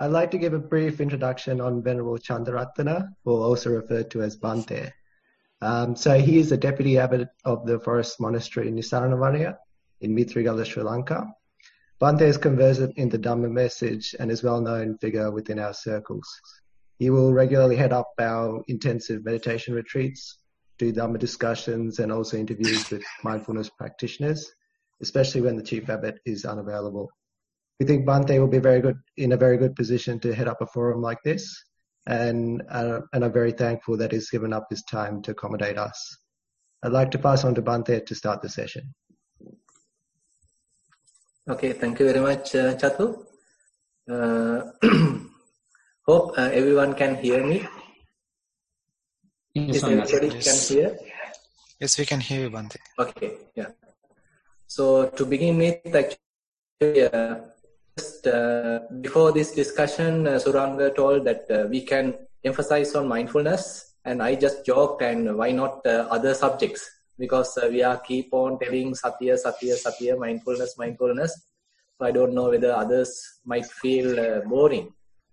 I'd like to give a brief introduction on Venerable Chandaratana, or also referred to as Bhante. So he is the Deputy Abbot of the Forest Monastery in Nisaranavarya in Mithrigala, Sri Lanka. Bhante is conversant in the Dhamma message and is a well-known figure within our circles. He will regularly head up our intensive meditation retreats, do Dhamma discussions, and also interviews with mindfulness practitioners, especially when the Chief Abbot is unavailable. We think Bhante will be in a very good position to head up a forum like this, and I'm very thankful that he's given up his time to accommodate us. I'd like to pass on to Bhante to start the session. Okay, thank you very much, Chatu. Hope everyone can hear me. Yes, everybody can hear? Yes, we can hear you, Bhante. Okay, yeah. So to begin with, actually, just before this discussion, Suranga told that we can emphasize on mindfulness, and I just joked, and why not other subjects? Because we are keep on telling Satya, Satya, Satya, mindfulness, mindfulness. So I don't know whether others might feel boring.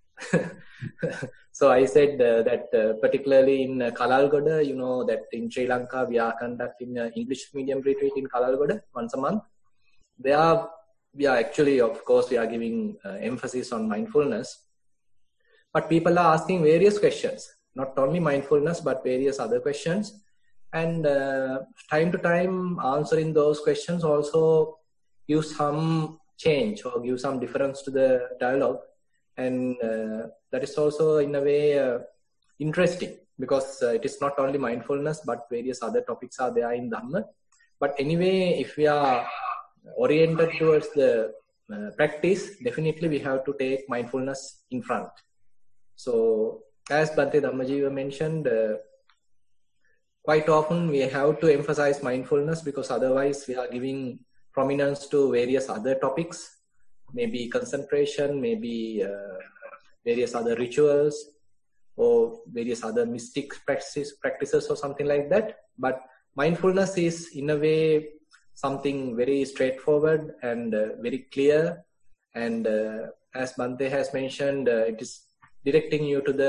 So I said that particularly in Kalalgoda, you know that in Sri Lanka we are conducting an English medium retreat in Kalalgoda once a month. We are actually, of course, we are giving emphasis on mindfulness. But people are asking various questions, not only mindfulness, but various other questions. And time to time, answering those questions also give some change or give some difference to the dialogue. And that is also, in a way, interesting, because it is not only mindfulness, but various other topics are there in Dhamma. But anyway, if we are oriented towards the practice, definitely we have to take mindfulness in front. So, as Bhante Dhammajiva mentioned, quite often we have to emphasize mindfulness, because otherwise we are giving prominence to various other topics, maybe concentration, maybe various other rituals, or various other mystic practices or something like that. But mindfulness is, in a way, something very straightforward and very clear. And as Bhante has mentioned, it is directing you to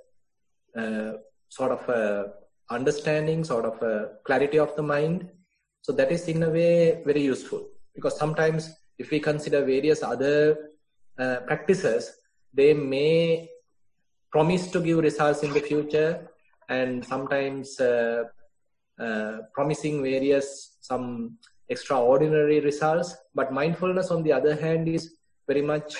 the sort of understanding, sort of clarity of the mind. So that is, in a way, very useful, because sometimes if we consider various other practices, they may promise to give results in the future, and sometimes promising some extraordinary results. But mindfulness, on the other hand, is very much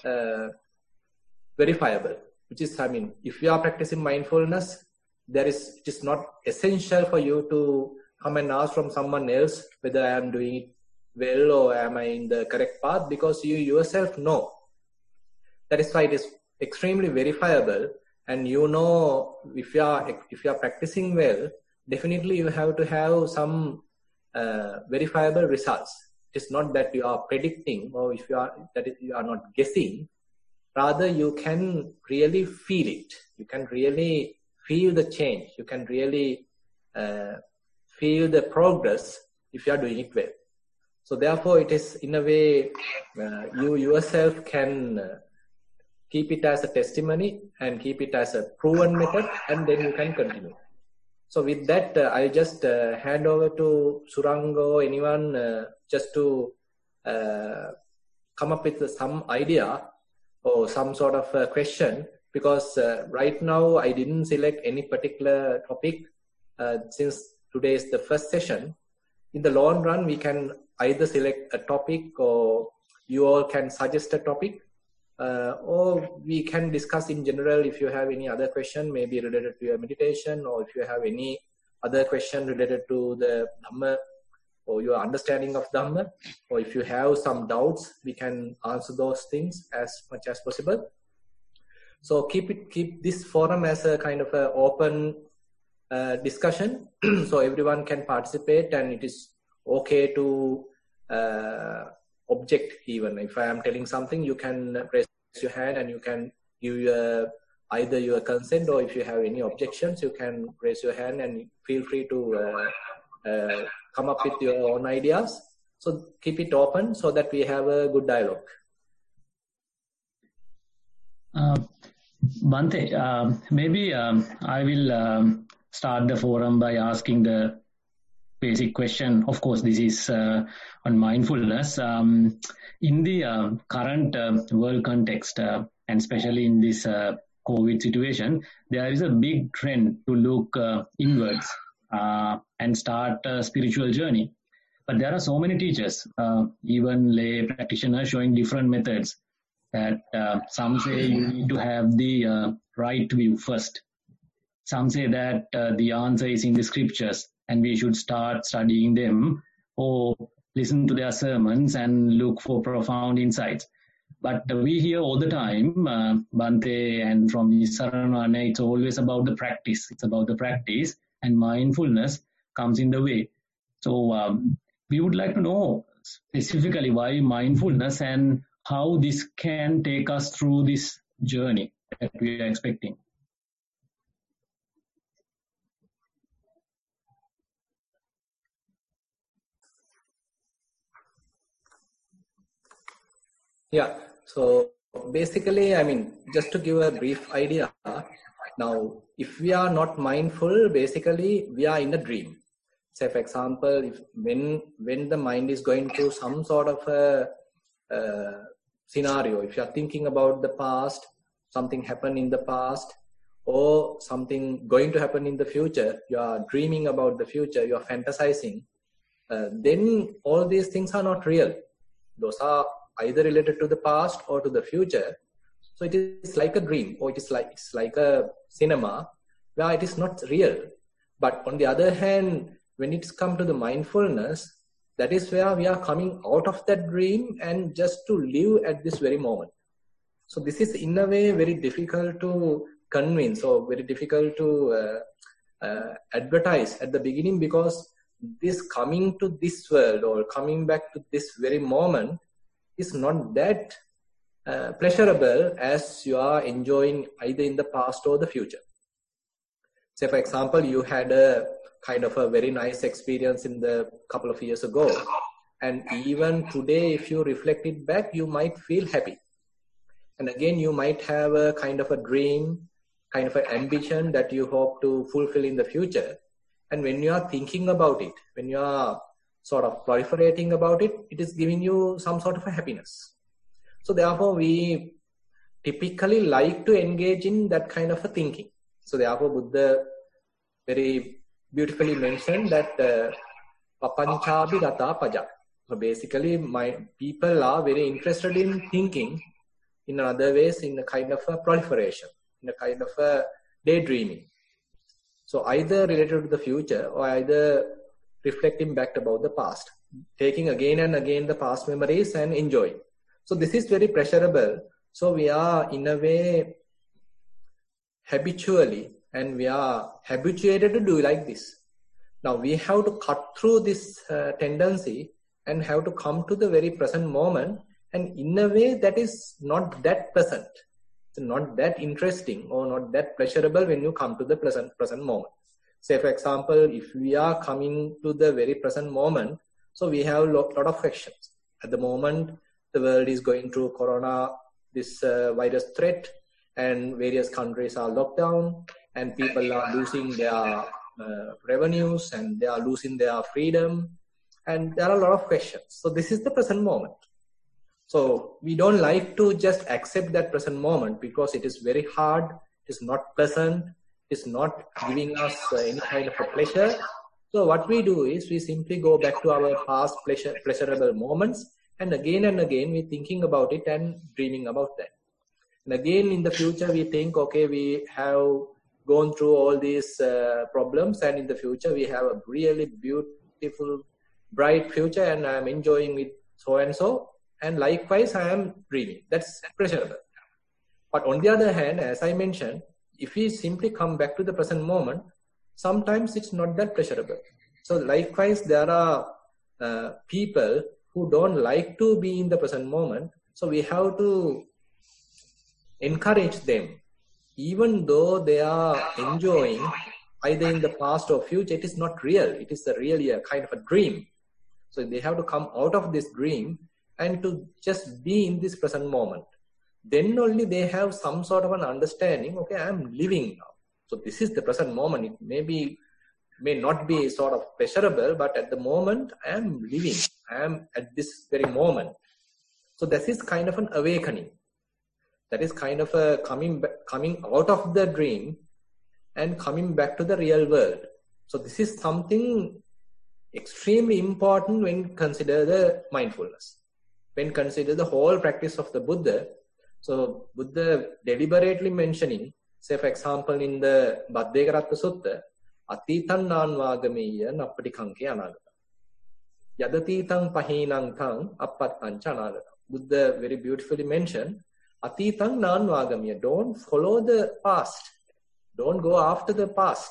verifiable, which is, I mean, if you are practicing mindfulness, it is not essential for you to come and ask from someone else whether I am doing it well or am I in the correct path, because you yourself know. That is why it is extremely verifiable, and you know if you are practicing well, definitely you have to have some verifiable results. It is not that you are predicting, or you are not guessing. Rather, you can really feel it. You can really feel the change. You can really feel the progress if you are doing it well. So therefore, it is, in a way, you yourself can keep it as a testimony and keep it as a proven method, and then you can continue. So with that, I just hand over to Suranga or anyone just to come up with some idea or some sort of question, because right now I didn't select any particular topic since today is the first session. In the long run, we can either select a topic, or you all can suggest a topic, or we can discuss in general. If you have any other question, maybe related to your meditation, or if you have any other question related to the Dhamma or your understanding of Dhamma, or if you have some doubts, we can answer those things as much as possible. So keep this forum as a kind of an open discussion, so everyone can participate, and it is okay to object. Even if I am telling something, you can raise your hand and you can give either your consent, or if you have any objections, you can raise your hand and feel free to come up with your own ideas. So keep it open so that we have a good dialogue. Bhante, maybe I will start the forum by asking the basic question. Of course, this is on mindfulness. In the current world context, and especially in this COVID situation, there is a big trend to look inwards and start a spiritual journey. But there are so many teachers, even lay practitioners, showing different methods. That some say you need to have the right view first. Some say that the answer is in the scriptures and we should start studying them or listen to their sermons and look for profound insights. But we hear all the time, Bhante and from Nisaranana, it's always about the practice. It's about the practice, and mindfulness comes in the way. So we would like to know specifically why mindfulness and how this can take us through this journey that we are expecting. Yeah, so basically, I mean, just to give a brief idea, now, if we are not mindful, basically, we are in a dream. Say, for example, if when the mind is going through some sort of a scenario, if you are thinking about the past, something happened in the past, or something going to happen in the future, you are dreaming about the future, you are fantasizing, then all these things are not real. Those are either related to the past or to the future. So it is like a dream, or it's like a cinema where it is not real. But on the other hand, when it's come to the mindfulness, that is where we are coming out of that dream and just to live at this very moment. So this is in a way very difficult to convince or very difficult to advertise at the beginning, because this coming to this world or coming back to this very moment is not that pleasurable as you are enjoying either in the past or the future. Say, for example, you had a kind of a very nice experience in the couple of years ago, and even today, if you reflect it back, you might feel happy. And again, you might have a kind of a dream, kind of an ambition that you hope to fulfill in the future. And when you are thinking about it, when you are sort of proliferating about it, it is giving you some sort of a happiness. So therefore, we typically like to engage in that kind of a thinking. So therefore, Buddha very beautifully mentioned that papanchabi rata paja. So basically, people are very interested in thinking in other ways, in a kind of a proliferation, in a kind of a daydreaming. So either related to the future or either reflecting back about the past, taking again and again the past memories and enjoying. So this is very pleasurable. So we are in a way habitually, and we are habituated to do like this. Now we have to cut through this tendency and have to come to the very present moment, and in a way that is not that pleasant. It's not that interesting or not that pleasurable when you come to the present moment. Say, for example, if we are coming to the very present moment, so we have a lot of questions. At the moment, the world is going through corona, this virus threat, and various countries are locked down, and people are losing their revenues, and they are losing their freedom, and there are a lot of questions. So this is the present moment. So we don't like to just accept that present moment because it is very hard, it is not pleasant, it is not giving us any kind of a pleasure. So what we do is we simply go back to our past pleasurable moments, and again we're thinking about it and dreaming about that. And again in the future we think, okay, we have gone through all these problems, and in the future we have a really beautiful, bright future, and I'm enjoying it so and so. And likewise, I am dreaming. That's pleasurable. But on the other hand, as I mentioned, if we simply come back to the present moment, sometimes it's not that pleasurable. So likewise, there are people who don't like to be in the present moment. So we have to encourage them. Even though they are enjoying either in the past or future, it is not real. It is really a kind of a dream. So they have to come out of this dream and to just be in this present moment. then only they have some sort of an understanding, okay, I am living now. So this is the present moment. It may not be sort of pleasurable, but at the moment I am living. I am at this very moment. So this is kind of an awakening. That is kind of a coming out of the dream and coming back to the real world. So this is something extremely important when consider the mindfulness. When consider the whole practice of the Buddha. So Buddha deliberately mentioning, say for example in the Bhaddekaratta Sutta, Atitan nanvagameya nappatikanke anagata. Yadatitang pahinang tang appattancha anagata. Buddha very beautifully mentioned, Atitang nanvagameya. Don't follow the past. Don't go after the past.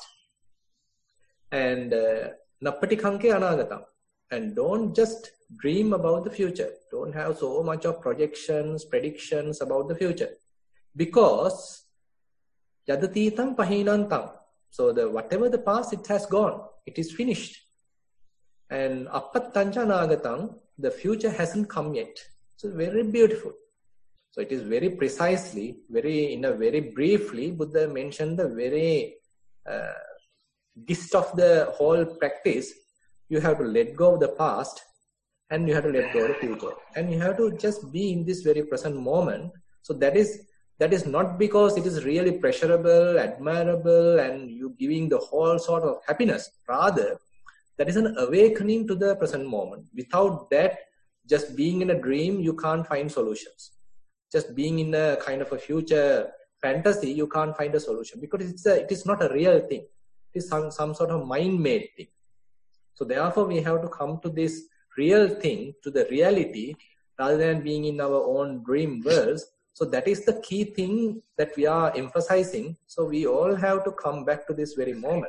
And nappatikanke anagata. And don't just dream about the future. Don't have so much of projections, predictions about the future. Because yadatitam pahinantam. So whatever the past, it has gone. It is finished. And appattancha nagatam, the future hasn't come yet. So very beautiful. So it is very precisely, very briefly, Buddha mentioned the very gist of the whole practice. You have to let go of the past and you have to let go of the future. And you have to just be in this very present moment. So that is not because it is really pleasurable, admirable, and you giving the whole sort of happiness. Rather, that is an awakening to the present moment. Without that, just being in a dream, you can't find solutions. Just being in a kind of a future fantasy, you can't find a solution because it is not a real thing. It is some sort of mind-made thing. So therefore, we have to come to this real thing, to the reality, rather than being in our own dream worlds. So that is the key thing that we are emphasizing. So we all have to come back to this very moment.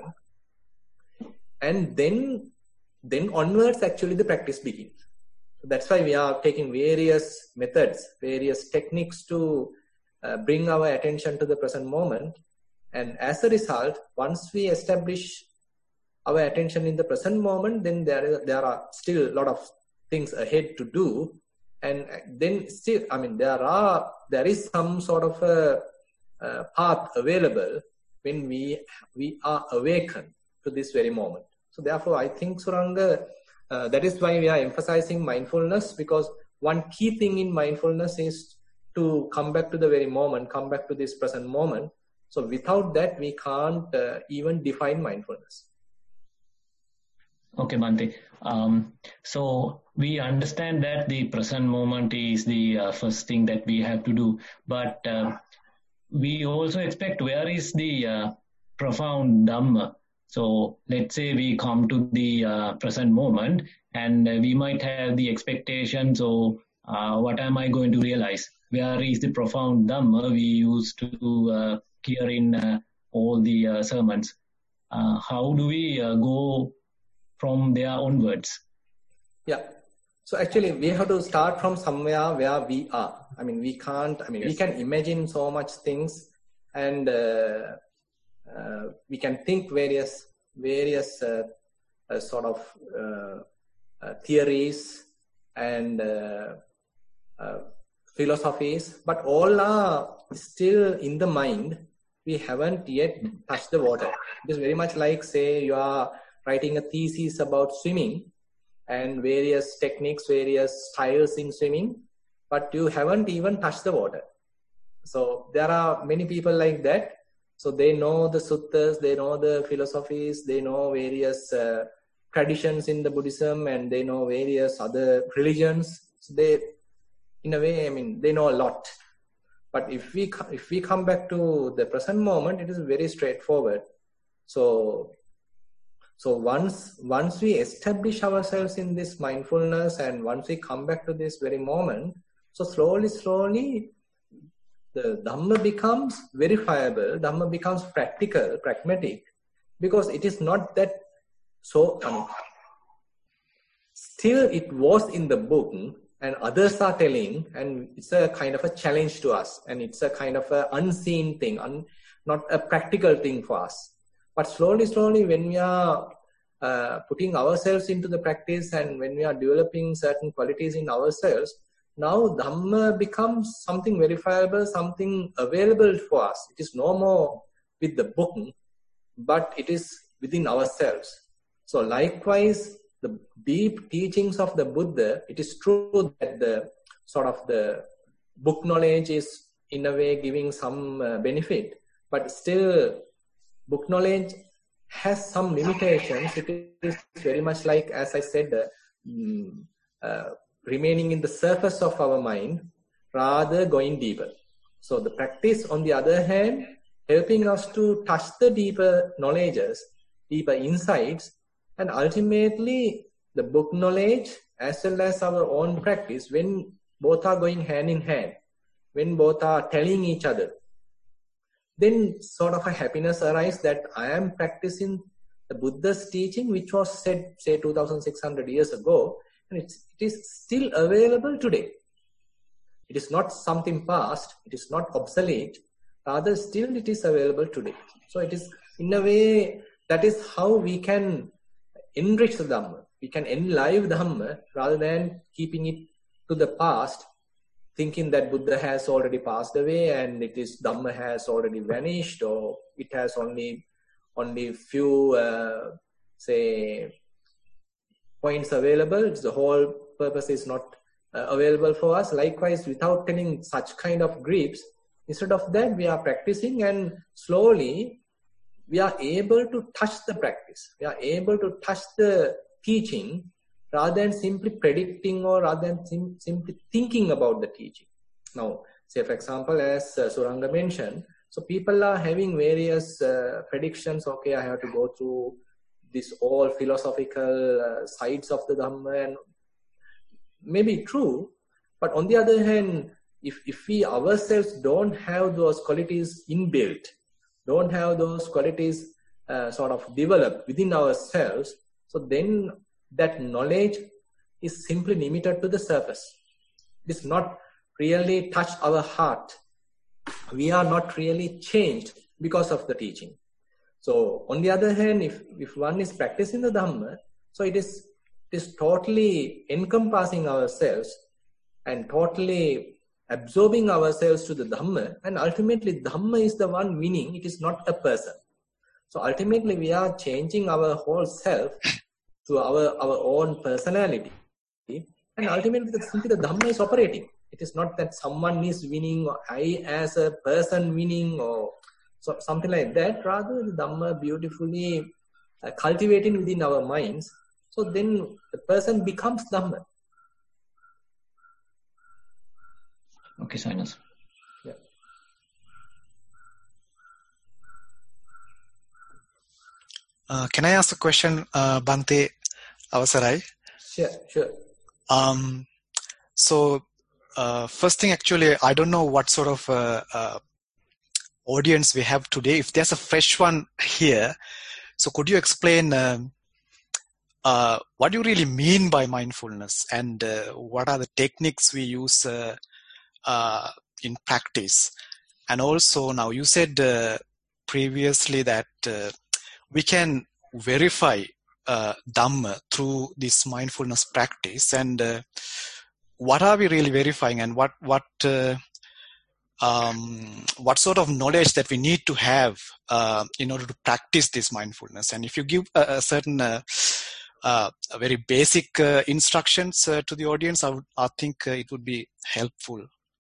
And then onwards, actually, the practice begins. So that's why we are taking various methods, various techniques to bring our attention to the present moment. And as a result, once we establish our attention in the present moment, then there are still a lot of things ahead to do. And then still, I mean, there is some sort of a path available when we are awakened to this very moment. So therefore, I think, Suranga, that is why we are emphasizing mindfulness, because one key thing in mindfulness is to come back to the very moment, come back to this present moment. So without that, we can't even define mindfulness. Okay, Bhante. So we understand that the present moment is the first thing that we have to do, but we also expect where is the profound Dhamma. So let's say we come to the present moment and we might have the expectation, so what am I going to realize? Where is the profound Dhamma we used to hear in all the sermons? How do we go from there onwards? Yeah. So actually, we have to start from somewhere where we are. I mean, we can't, I mean, yes. We can imagine so much things and we can think various sort of theories and philosophies, but all are still in the mind. We haven't yet touched the water. It is very much like, say, you are writing a thesis about swimming and various techniques, various styles in swimming, but you haven't even touched the water. So there are many people like that. So they know the suttas, they know the philosophies, they know various traditions in the Buddhism, and they know various other religions. So they, in a way, I mean, they know a lot. But if we come back to the present moment, it is very straightforward. So once we establish ourselves in this mindfulness, and once we come back to this very moment, so slowly, the Dhamma becomes verifiable, Dhamma becomes practical, pragmatic, because it is not that so, I mean, still it was in the book and others are telling, and it's a kind of a challenge to us, and it's a kind of an unseen thing, not a practical thing for us. But slowly, when we are putting ourselves into the practice and when we are developing certain qualities in ourselves, now Dhamma becomes something verifiable, something available for us. It is no more with the book, but it is within ourselves. So likewise, the deep teachings of the Buddha, it is true that the sort of the book knowledge is in a way giving some benefit, but still book knowledge has some limitations. It is very much like, as I said, remaining in the surface of our mind rather going deeper. So the practice, on the other hand, helping us to touch the deeper knowledges, deeper insights, and ultimately the book knowledge as well as our own practice, when both are going hand in hand, when both are telling each other, then sort of a happiness arises that I am practicing the Buddha's teaching, which was said, say, 2,600 years ago, and it is still available today. It is not something past, it is not obsolete, rather still it is available today. So it is, in a way, that is how we can enrich the Dhamma. We can enliven Dhamma rather than keeping it to the past, thinking that Buddha has already passed away and it is Dhamma has already vanished, or it has only few, say, points available. It's the whole purpose is not available for us. Likewise, without telling such kind of griefs, instead of that, we are practicing, and slowly we are able to touch the practice. We are able to touch the teaching rather than simply predicting or rather than simply thinking about the teaching. Now, say for example, as Suranga mentioned, so people are having various predictions. Okay, I have to go through this all philosophical sides of the Dhamma, and maybe true, but on the other hand, if we ourselves don't have those qualities inbuilt, don't have those qualities sort of developed within ourselves, so then that knowledge is simply limited to the surface. It is not really touched our heart. We are not really changed because of the teaching. So on the other hand, if one is practicing the Dhamma, so it is totally encompassing ourselves and totally absorbing ourselves to the Dhamma, and ultimately Dhamma is the one winning. It is not a person. So ultimately we are changing our whole self to our own personality, and ultimately simply the Dhamma is operating. It is not that someone is winning or I as a person winning or so, something like that. Rather, the Dhamma beautifully cultivating within our minds. So then the person becomes Dhamma. Okay, Sainas. Yeah. Can I ask a question, Bhante Avasarai? Sure. So, first thing, actually, I don't know what sort of audience we have today. If there's a fresh one here, so could you explain what do you really mean by mindfulness, and what are the techniques we use in practice? And also, now you said previously that we can verify Dhamma through this mindfulness practice, and what are we really verifying, and what sort of knowledge that we need to have in order to practice this mindfulness? And if you give a certain very basic instructions to the audience, I think it would be helpful.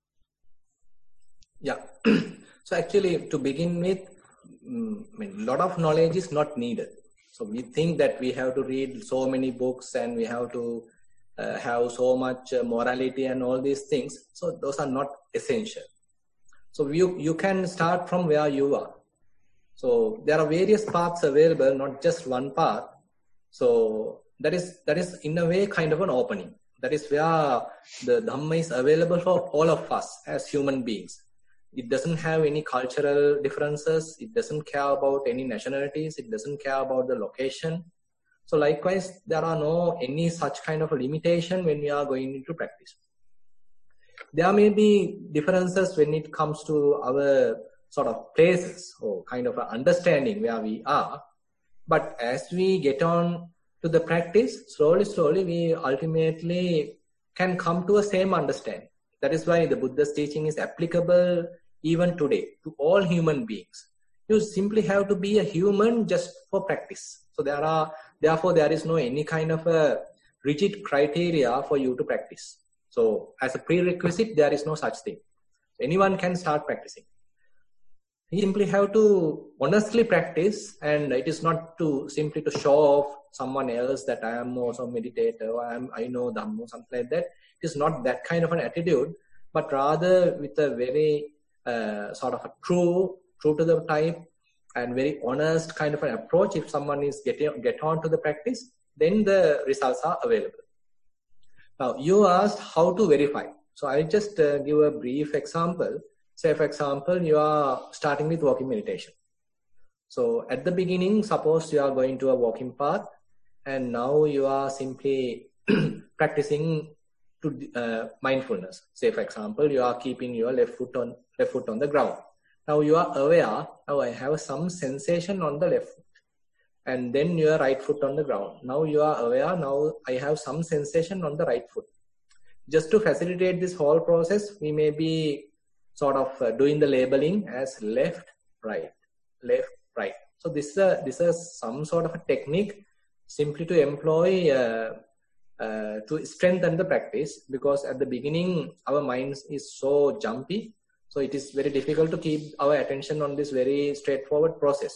Yeah. So actually, to begin with, a lot of knowledge is not needed. So we think that we have to read so many books and we have to have so much morality and all these things. So those are not essential. So you can start from where you are. So there are various paths available, not just one path. So that is in a way kind of an opening. That is where the Dhamma is available for all of us as human beings. It doesn't have any cultural differences. It doesn't care about any nationalities. It doesn't care about the location. So likewise, there are no any such kind of a limitation when we are going into practice. There may be differences when it comes to our sort of places or kind of understanding where we are. But as we get on to the practice, slowly, we ultimately can come to a same understanding. That is why the Buddha's teaching is applicable even today to all human beings. You simply have to be a human just for practice. So therefore there is no any kind of a rigid criteria for you to practice. So as a prerequisite, there is no such thing. Anyone can start practicing. You simply have to honestly practice, and it is not to simply to show off someone else that I am also a meditator, or I know Dhammo, something like that. It is not that kind of an attitude, but rather with a very sort of a true to the type and very honest kind of an approach. If someone is get on to the practice, then the results are available. Now, you asked how to verify. So I'll just give a brief example. Say, for example, you are starting with walking meditation. So at the beginning, suppose you are going to a walking path, and now you are simply practicing to mindfulness. Say, for example, you are keeping your left foot on the ground. Now you are aware, now I have some sensation on the left foot. And then your right foot on the ground. Now you are aware, now I have some sensation on the right foot. Just to facilitate this whole process, we may be sort of doing the labeling as left, right, left, right. So this is some sort of a technique simply to employ to strengthen the practice, because at the beginning our mind is so jumpy, so it is very difficult to keep our attention on this very straightforward process.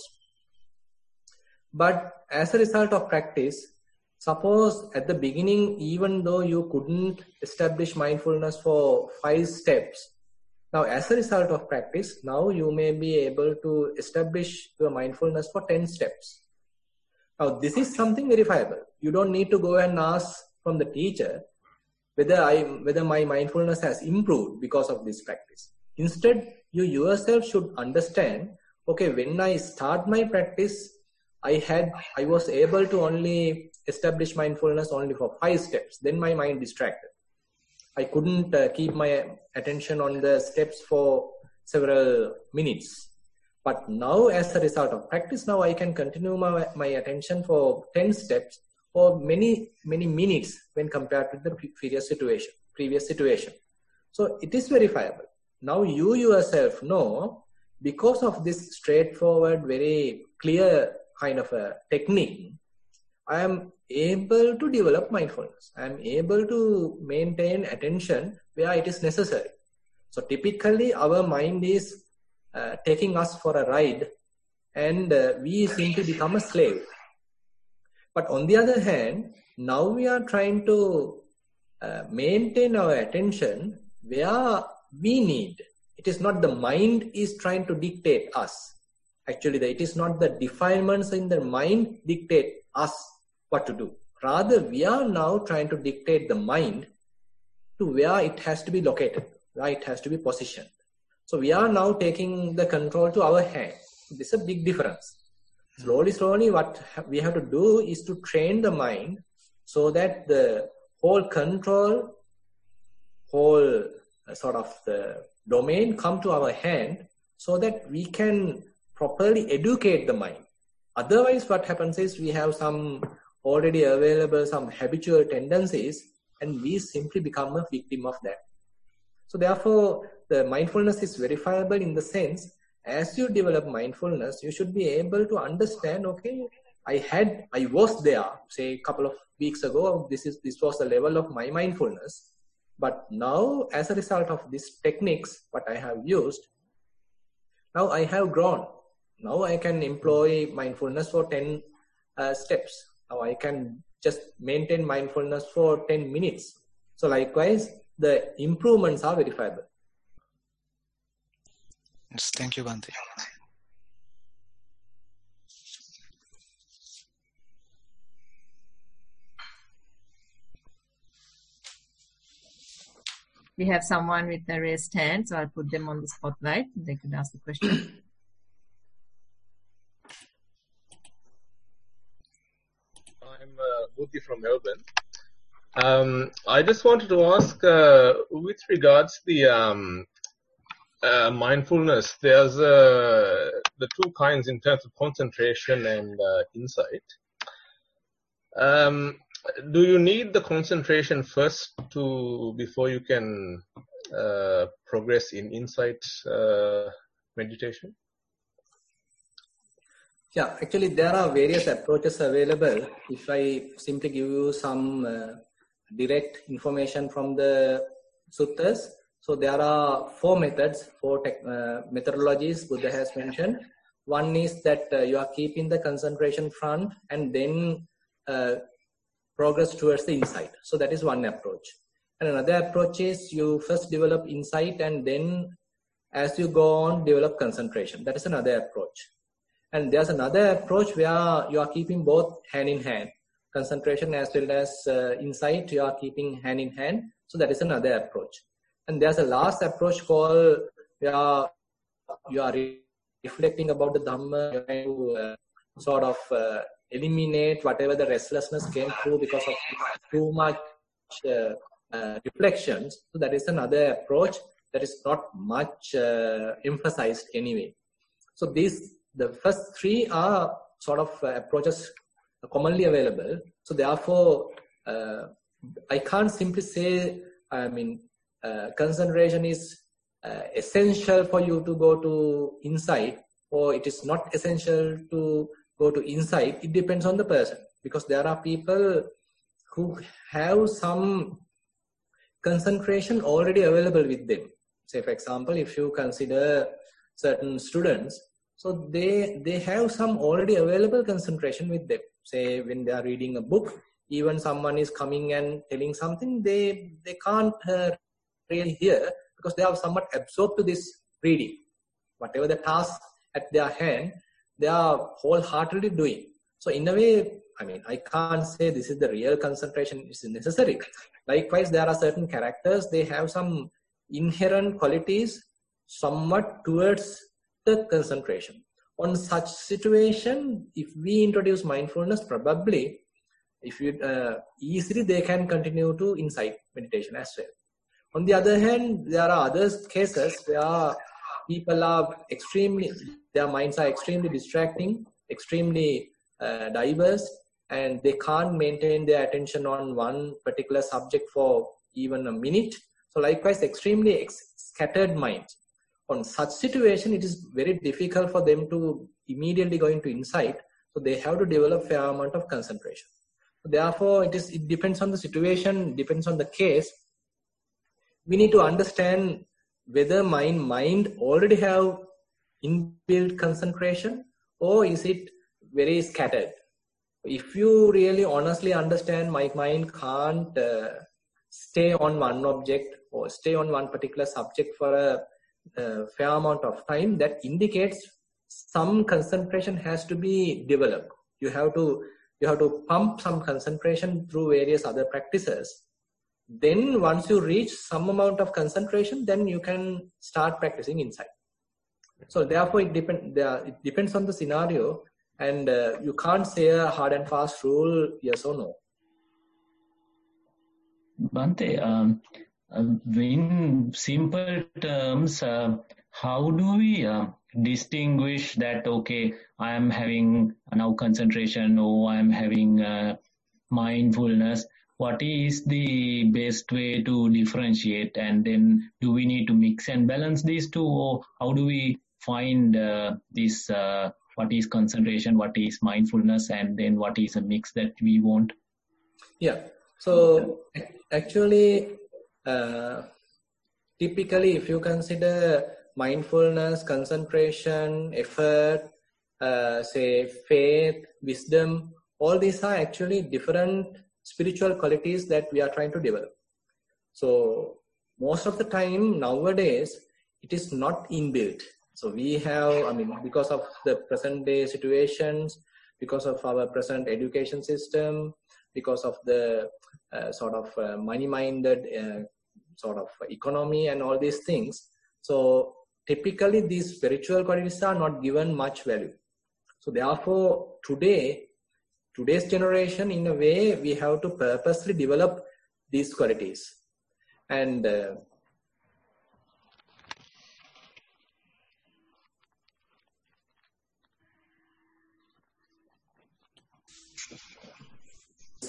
But as a result of practice, suppose at the beginning, even though you couldn't establish mindfulness for 5 steps, now as a result of practice, now you may be able to establish your mindfulness for 10 steps. Now this is something verifiable. You don't need to go and ask from the teacher whether my mindfulness has improved because of this practice. Instead, you yourself should understand, okay, when I start my practice, I was able to only establish mindfulness only for 5 steps. Then my mind distracted. I couldn't keep my attention on the steps for several minutes. But now, as a result of practice, now I can continue my attention for 10 steps or many minutes when compared to the previous situation. So it is verifiable. Now you yourself know, because of this straightforward, very clear kind of a technique, I am able to develop mindfulness. I am able to maintain attention where it is necessary. So typically our mind is taking us for a ride, and we seem to become a slave. But on the other hand, now we are trying to maintain our attention where we need. It is not the mind is trying to dictate us. Actually, it is not the defilements in the mind dictate us what to do. Rather, we are now trying to dictate the mind to where it has to be located, where it has to be positioned. So we are now taking the control to our hand. This is a big difference. Slowly, what we have to do is to train the mind so that the whole control, whole sort of the domain come to our hand, so that we can properly educate the mind. Otherwise, what happens is we have some already available, some habitual tendencies, and we simply become a victim of that. So therefore, the mindfulness is verifiable in the sense, as you develop mindfulness, you should be able to understand, okay, I was there, say a couple of weeks ago, this was the level of my mindfulness. But now, as a result of these techniques, what I have used, now I have grown. Now I can employ mindfulness for 10 steps. Now I can just maintain mindfulness for 10 minutes. So likewise, the improvements are verifiable. Yes, thank you, Bhante. We have someone with a raised hand, so I'll put them on the spotlight. They could ask the question. I'm Buddhi from Melbourne. I just wanted to ask, with regards to the mindfulness, there's the 2 kinds in terms of concentration and insight. do you need the concentration first before you can progress in insight meditation? Yeah, actually there are various approaches available. If I simply give you some direct information from the suttas, so there are four methods, methodologies Buddha has mentioned. One is that you are keeping the concentration front and then progress towards the insight. So that is one approach. And another approach is you first develop insight and then as you go on develop concentration. That is another approach. And there's another approach where you are keeping both hand in hand. Concentration as well as insight, you are keeping hand in hand. So that is another approach. And there's a last approach called where you are reflecting about the Dhamma, you're trying to sort of eliminate whatever the restlessness came through because of too much reflections. So that is another approach that is not much emphasized anyway. So the first three are sort of approaches commonly available. So therefore, I can't simply say, concentration is essential for you to go to insight, or it is not essential to go to insight. It depends on the person, because there are people who have some concentration already available with them. Say, for example, if you consider certain students, so they have some already available concentration with them. Say, when they are reading a book, even someone is coming and telling something, they can't really hear because they are somewhat absorbed to this reading. Whatever the task at their hand, they are wholeheartedly doing. So in a way, I can't say this is the real concentration is necessary. Likewise, there are certain characters, they have some inherent qualities somewhat towards the concentration. On such situation, if we introduce mindfulness, probably easily they can continue to insight meditation as well. On the other hand, there are other cases where people are their minds are extremely distracting, extremely diverse, and they can't maintain their attention on one particular subject for even a minute. So likewise, extremely scattered minds. On such situation, it is very difficult for them to immediately go into insight. So they have to develop a fair amount of concentration. So therefore, it depends on the situation, depends on the case. We need to understand whether my mind already have inbuilt concentration or is it very scattered. If you really honestly understand my mind can't stay on one object or stay on one particular subject for a fair amount of time, that indicates some concentration has to be developed. You have to pump some concentration through various other practices. Then once you reach some amount of concentration, then you can start practicing insight. So therefore, it depends on the scenario, and you can't say a hard and fast rule, yes or no. Bhante, in simple terms, how do we distinguish that, okay, I am having now concentration or I am having mindfulness? What is the best way to differentiate? And then do we need to mix and balance these two, or how do we find this, what is concentration, what is mindfulness, and then what is a mix that we want? Yeah, so actually, typically if you consider mindfulness, concentration, effort, say faith, wisdom, all these are actually different spiritual qualities that we are trying to develop. So most of the time nowadays, it is not inbuilt. So we have, because of the present day situations, because of our present education system, because of the sort of money-minded sort of economy and all these things. So typically these spiritual qualities are not given much value. So therefore today's generation, in a way, we have to purposely develop these qualities. And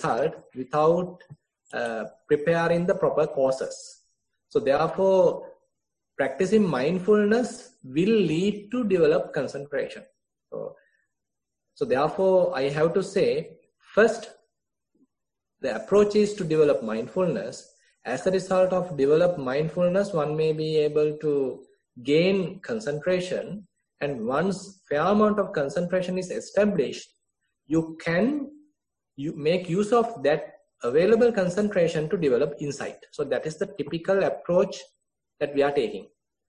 result without preparing the proper causes. So therefore, practicing mindfulness will lead to develop concentration. So therefore, I have to say, first, the approach is to develop mindfulness. As a result of develop mindfulness, one may be able to gain concentration. And once fair amount of concentration is established, you make use of that available concentration to develop insight. So that is the typical approach that we are taking.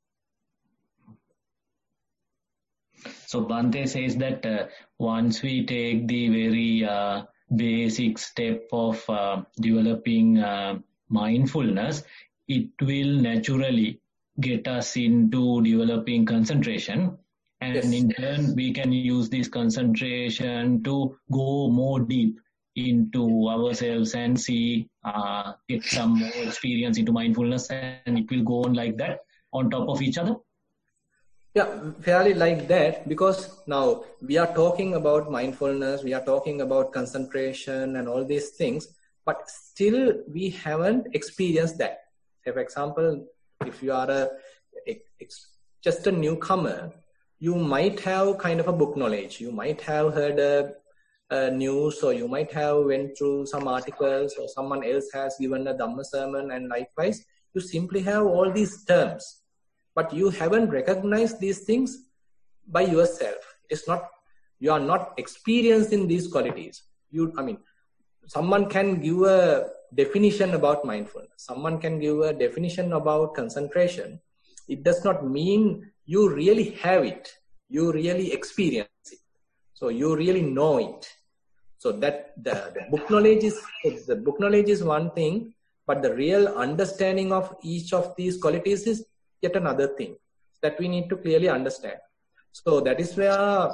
So Bhante says that once we take the very basic step of developing mindfulness, it will naturally get us into developing concentration. And yes, in turn, we can use this concentration to go more deep into ourselves and see, get some more experience into mindfulness, and it will go on like that on top of each other. Yeah, fairly like that, because now we are talking about mindfulness, we are talking about concentration and all these things, but still we haven't experienced that. Say, for example, if you are just a newcomer, you might have kind of a book knowledge. You might have heard a news, or you might have went through some articles, or someone else has given a Dhamma sermon, and likewise, you simply have all these terms. But you haven't recognized these things by yourself. It's not, you are not experiencing these qualities. Someone can give a definition about mindfulness. Someone can give a definition about concentration. It does not mean you really have it. You really experience it. So you really know it. So that the book knowledge is one thing, but the real understanding of each of these qualities is yet another thing that we need to clearly understand. So that is where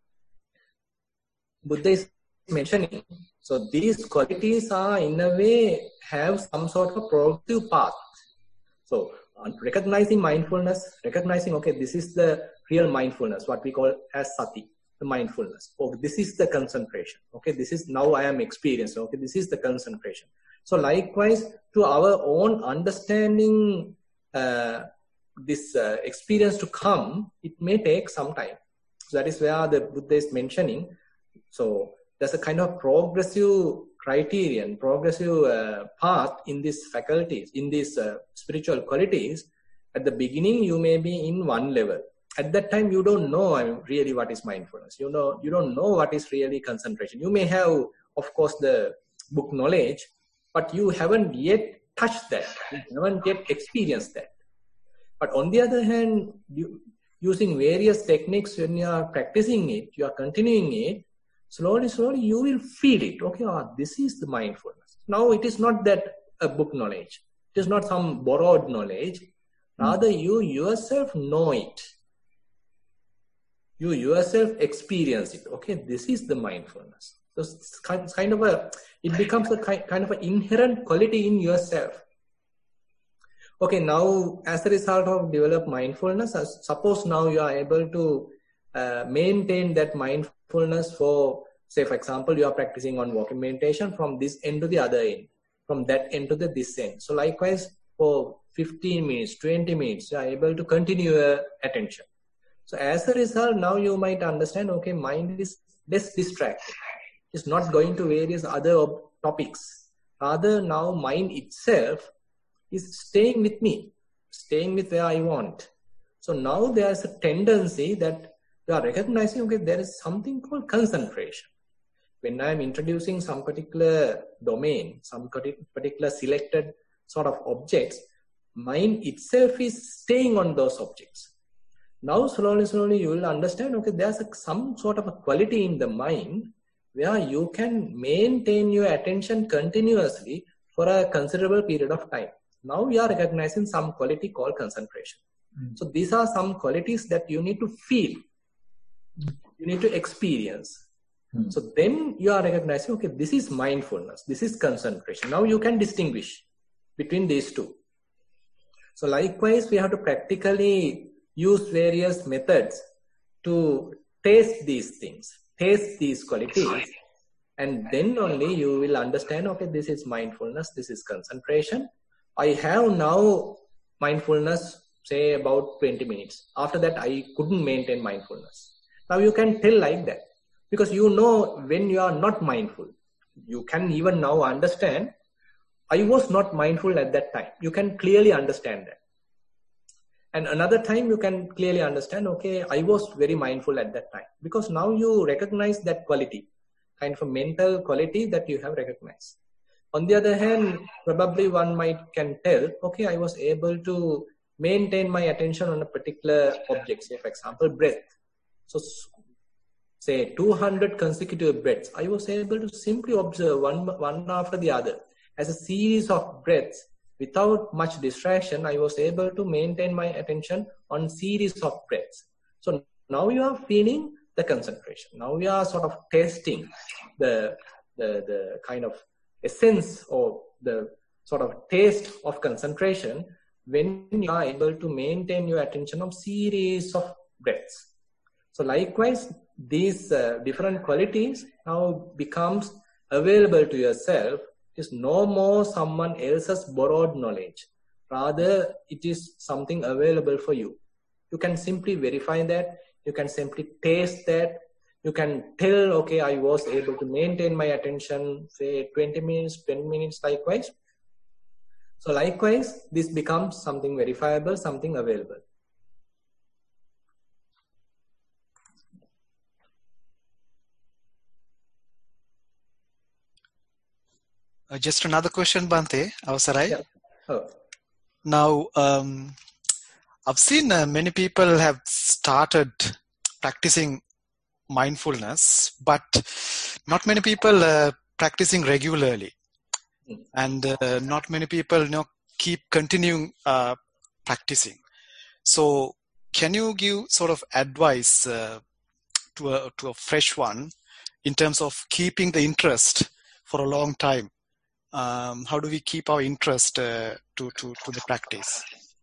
Buddha is mentioning. So these qualities are in a way have some sort of progressive path. So recognizing mindfulness, recognizing, okay, this is the real mindfulness, what we call as sati, the mindfulness. Okay, this is the concentration. Okay, this is now I am experiencing. Okay, this is the concentration. So likewise, to our own understanding, this experience to come, it may take some time. So that is where the Buddha is mentioning. So there's a kind of progressive criterion, progressive path in these faculties, in these spiritual qualities. At the beginning, you may be in one level. At that time, you don't know really what is mindfulness. You don't know what is really concentration. You may have, of course, the book knowledge, but you haven't yet touched that. You haven't yet experienced that. But on the other hand, using various techniques, when you are practicing it, you are continuing it, slowly, you will feel it. Okay, this is the mindfulness. Now, it is not that a book knowledge. It is not some borrowed knowledge. Rather, you yourself know it. You yourself experience it. Okay, this is the mindfulness. So it's kind of it becomes a kind of an inherent quality in yourself. Okay, now as a result of develop mindfulness, suppose now you are able to maintain that mindfulness for, say, for example, you are practicing on walking meditation from this end to the other end, from that end to this end. So likewise, for 15 minutes, 20 minutes, you are able to continue your attention. So as a result, now you might understand, okay, mind is less distracted. It's not going to various other topics. Rather, now mind itself is staying with me, staying with where I want. So now there's a tendency that you are recognizing, okay, there is something called concentration. When I'm introducing some particular domain, some particular selected sort of objects, mind itself is staying on those objects. Now slowly you will understand, okay, there's some sort of a quality in the mind where you can maintain your attention continuously for a considerable period of time. Now you are recognizing some quality called concentration. So these are some qualities that you need to feel. You need to experience. So then you are recognizing, okay, this is mindfulness. This is concentration. Now you can distinguish between these two. So likewise, we have to practically use various methods to taste these things, taste these qualities, And then only you will understand, okay, this is mindfulness, this is concentration. I have now mindfulness, say about 20 minutes. After that, I couldn't maintain mindfulness. Now you can tell like that, because you know when you are not mindful. You can even now understand, I was not mindful at that time. You can clearly understand that. And another time you can clearly understand, okay, I was very mindful at that time. Because now you recognize that quality, kind of a mental quality that you have recognized. On the other hand, probably one can tell, okay, I was able to maintain my attention on a particular object, say for example, breath. So say 200 consecutive breaths, I was able to simply observe one after the other as a series of breaths without much distraction. I was able to maintain my attention on series of breaths. So now you are feeling the concentration. Now we are sort of tasting the kind of essence or the sort of taste of concentration when you are able to maintain your attention on series of breaths. So likewise, these different qualities now becomes available to yourself. It is no more someone else's borrowed knowledge. Rather, it is something available for you. You can simply verify that. You can simply taste that. You can tell, okay, I was able to maintain my attention, say 20 minutes, 10 minutes, likewise. So likewise, this becomes something verifiable, something available. Just another question, Bhante. Avasarai. Yeah. Oh. Now, I've seen many people have started practicing mindfulness, but not many people practicing regularly, and not many people keep continuing practicing. So, can you give sort of advice to a fresh one in terms of keeping the interest for a long time? How do we keep our interest to the practice?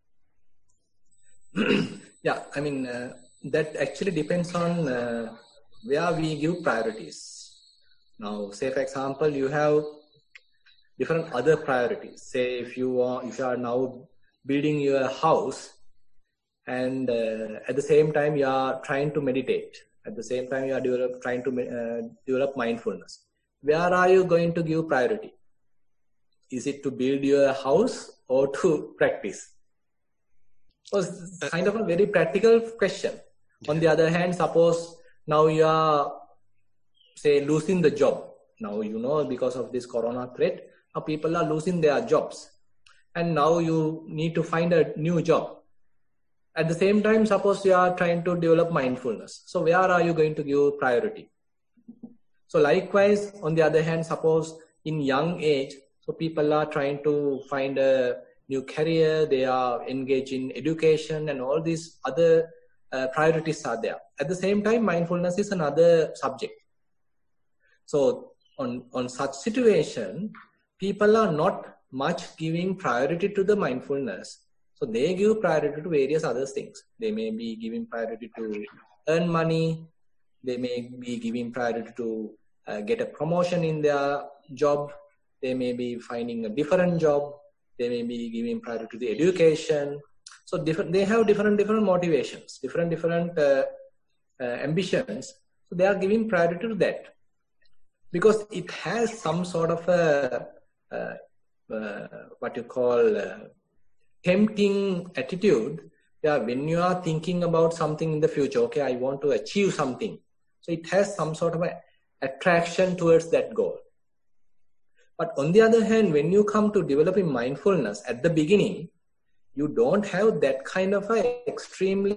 Yeah, I mean, that actually depends on where we give priorities. Now, say for example, you have different other priorities. Say if you are now building your house, and at the same time you are trying to meditate. At the same time you are trying to develop mindfulness. Where are you going to give priority? Is it to build your house or to practice? So it's kind of a very practical question. On the other hand, suppose now you are, say, losing the job. Now, because of this corona threat, now people are losing their jobs. And now you need to find a new job. At the same time, suppose you are trying to develop mindfulness. So where are you going to give priority? So likewise, on the other hand, suppose in young age, so people are trying to find a new career, they are engaged in education, and all these other priorities are there. At the same time, mindfulness is another subject. So on such situation, people are not much giving priority to the mindfulness. So they give priority to various other things. They may be giving priority to earn money. They may be giving priority to get a promotion in their job. They may be finding a different job. They may be giving priority to the education. So they have different motivations, different ambitions. So they are giving priority to that because it has some sort of what you call tempting attitude. Yeah, when you are thinking about something in the future, okay, I want to achieve something. So it has some sort of attraction towards that goal. But on the other hand, when you come to developing mindfulness at the beginning, you don't have that kind of a extremely,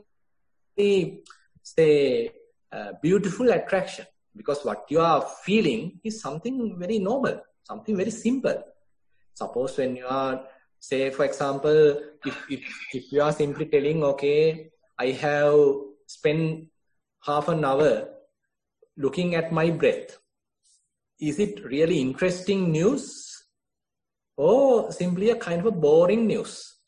say, beautiful attraction, because what you are feeling is something very normal, something very simple. Suppose when you are, say, for example, if you are simply telling, okay, I have spent half an hour looking at my breath. Is it really interesting news or simply a kind of a boring news?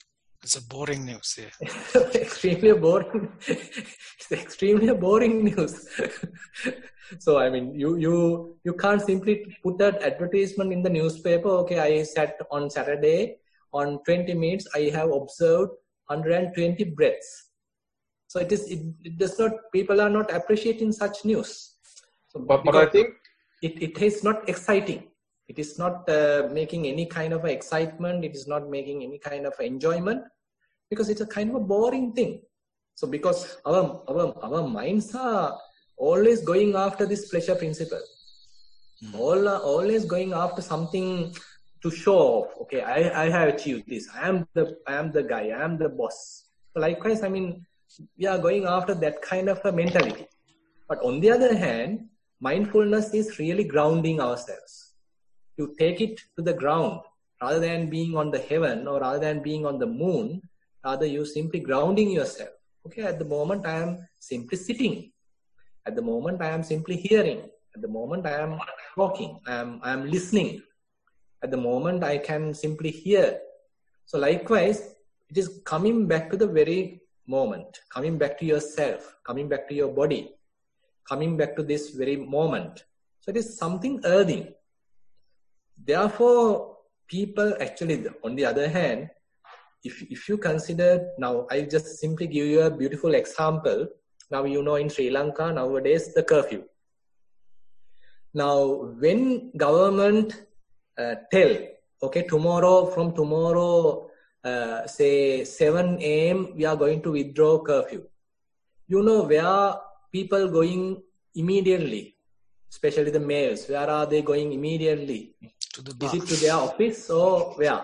It's a boring news. Yeah. Extremely boring. It's extremely boring news. So I mean, you can't simply put that advertisement in the newspaper. Okay, I sat on Saturday. On 20 minutes, I have observed 120 breaths. So it does not. People are not appreciating such news. So, but I think it is not exciting. It is not making any kind of excitement. It is not making any kind of enjoyment, because it's a kind of a boring thing. So because our minds are always going after this pleasure principle, always going after something to show off. Okay, I have achieved this. I am the guy. I am the boss. So likewise, I mean, we are going after that kind of a mentality. But on the other hand, mindfulness is really grounding ourselves. You take it to the ground rather than being on the heaven or rather than being on the moon. Rather, you simply grounding yourself. Okay, at the moment I am simply sitting. At the moment I am simply hearing. At the moment I am talking. I am listening. At the moment I can simply hear. So likewise, it is coming back to the very moment, coming back to yourself, coming back to your body, coming back to this very moment. So it is something earthing. Therefore, people actually, on the other hand, if you consider, now I just simply give you a beautiful example. Now, you know, in Sri Lanka nowadays, the curfew. Now, when government tell, okay, from tomorrow, say 7 a.m., we are going to withdraw curfew. You know where people going immediately, especially the males, where are they going immediately? To the bar. Is it to their office or where?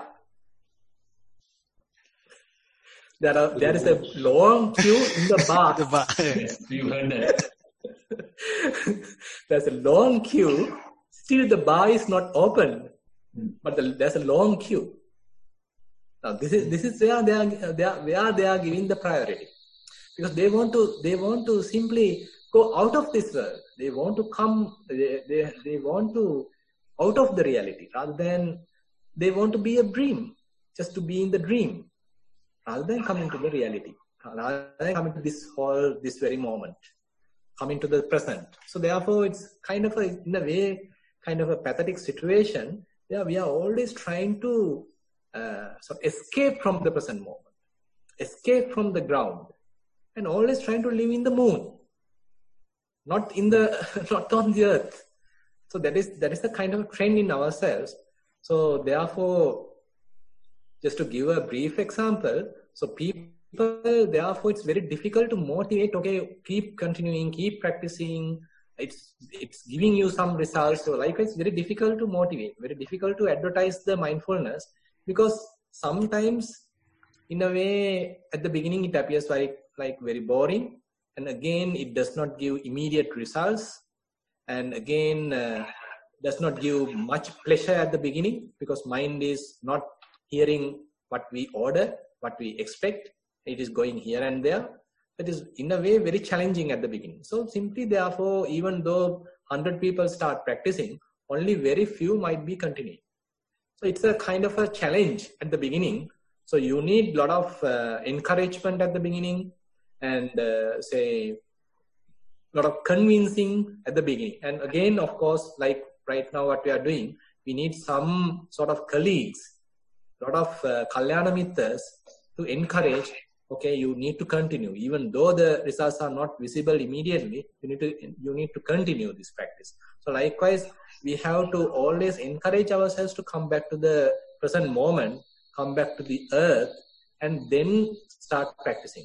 There is a long queue in the bar. The bar. Yes, you heard that. There's a long queue. Still the bar is not open, but there's a long queue. Now this is where they are giving the priority, because they want to simply go out of this world. They want to come. They want to out of the reality, rather than they want to be a dream, just to be in the dream, rather than coming to the reality, rather than coming to this very moment, coming to the present. So therefore, it's kind of in a way, kind of a pathetic situation. Yeah, we are always trying to escape from the present moment, escape from the ground, and always trying to live in the moon, not on the earth. So that is the kind of trend in ourselves. So therefore, just to give a brief example, so people, therefore, it's very difficult to motivate. Okay, keep continuing, keep practicing. It's giving you some results. So likewise, it's very difficult to motivate, very difficult to advertise the mindfulness, because sometimes, in a way, at the beginning it appears like very boring, and again it does not give immediate results. And again, does not give much pleasure at the beginning, because mind is not hearing what we order, what we expect. It is going here and there. It is in a way very challenging at the beginning. So simply, therefore, even though 100 people start practicing, only very few might be continuing. So it's a kind of a challenge at the beginning. So you need a lot of encouragement at the beginning, and say a lot of convincing at the beginning. And again, of course, like right now what we are doing, we need some sort of colleagues, a lot of kalyana mittas to encourage. Okay, you need to continue, even though the results are not visible immediately. You need to continue this practice. So likewise, we have to always encourage ourselves to come back to the present moment, come back to the earth, and then start practicing.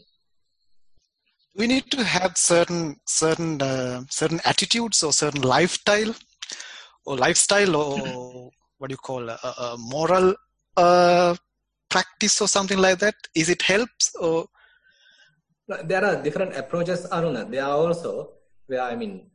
We need to have certain attitudes or certain lifestyle, or what do you call a moral practice or something like that. Is it helps or? There are different approaches, Aruna. There are also where, I mean,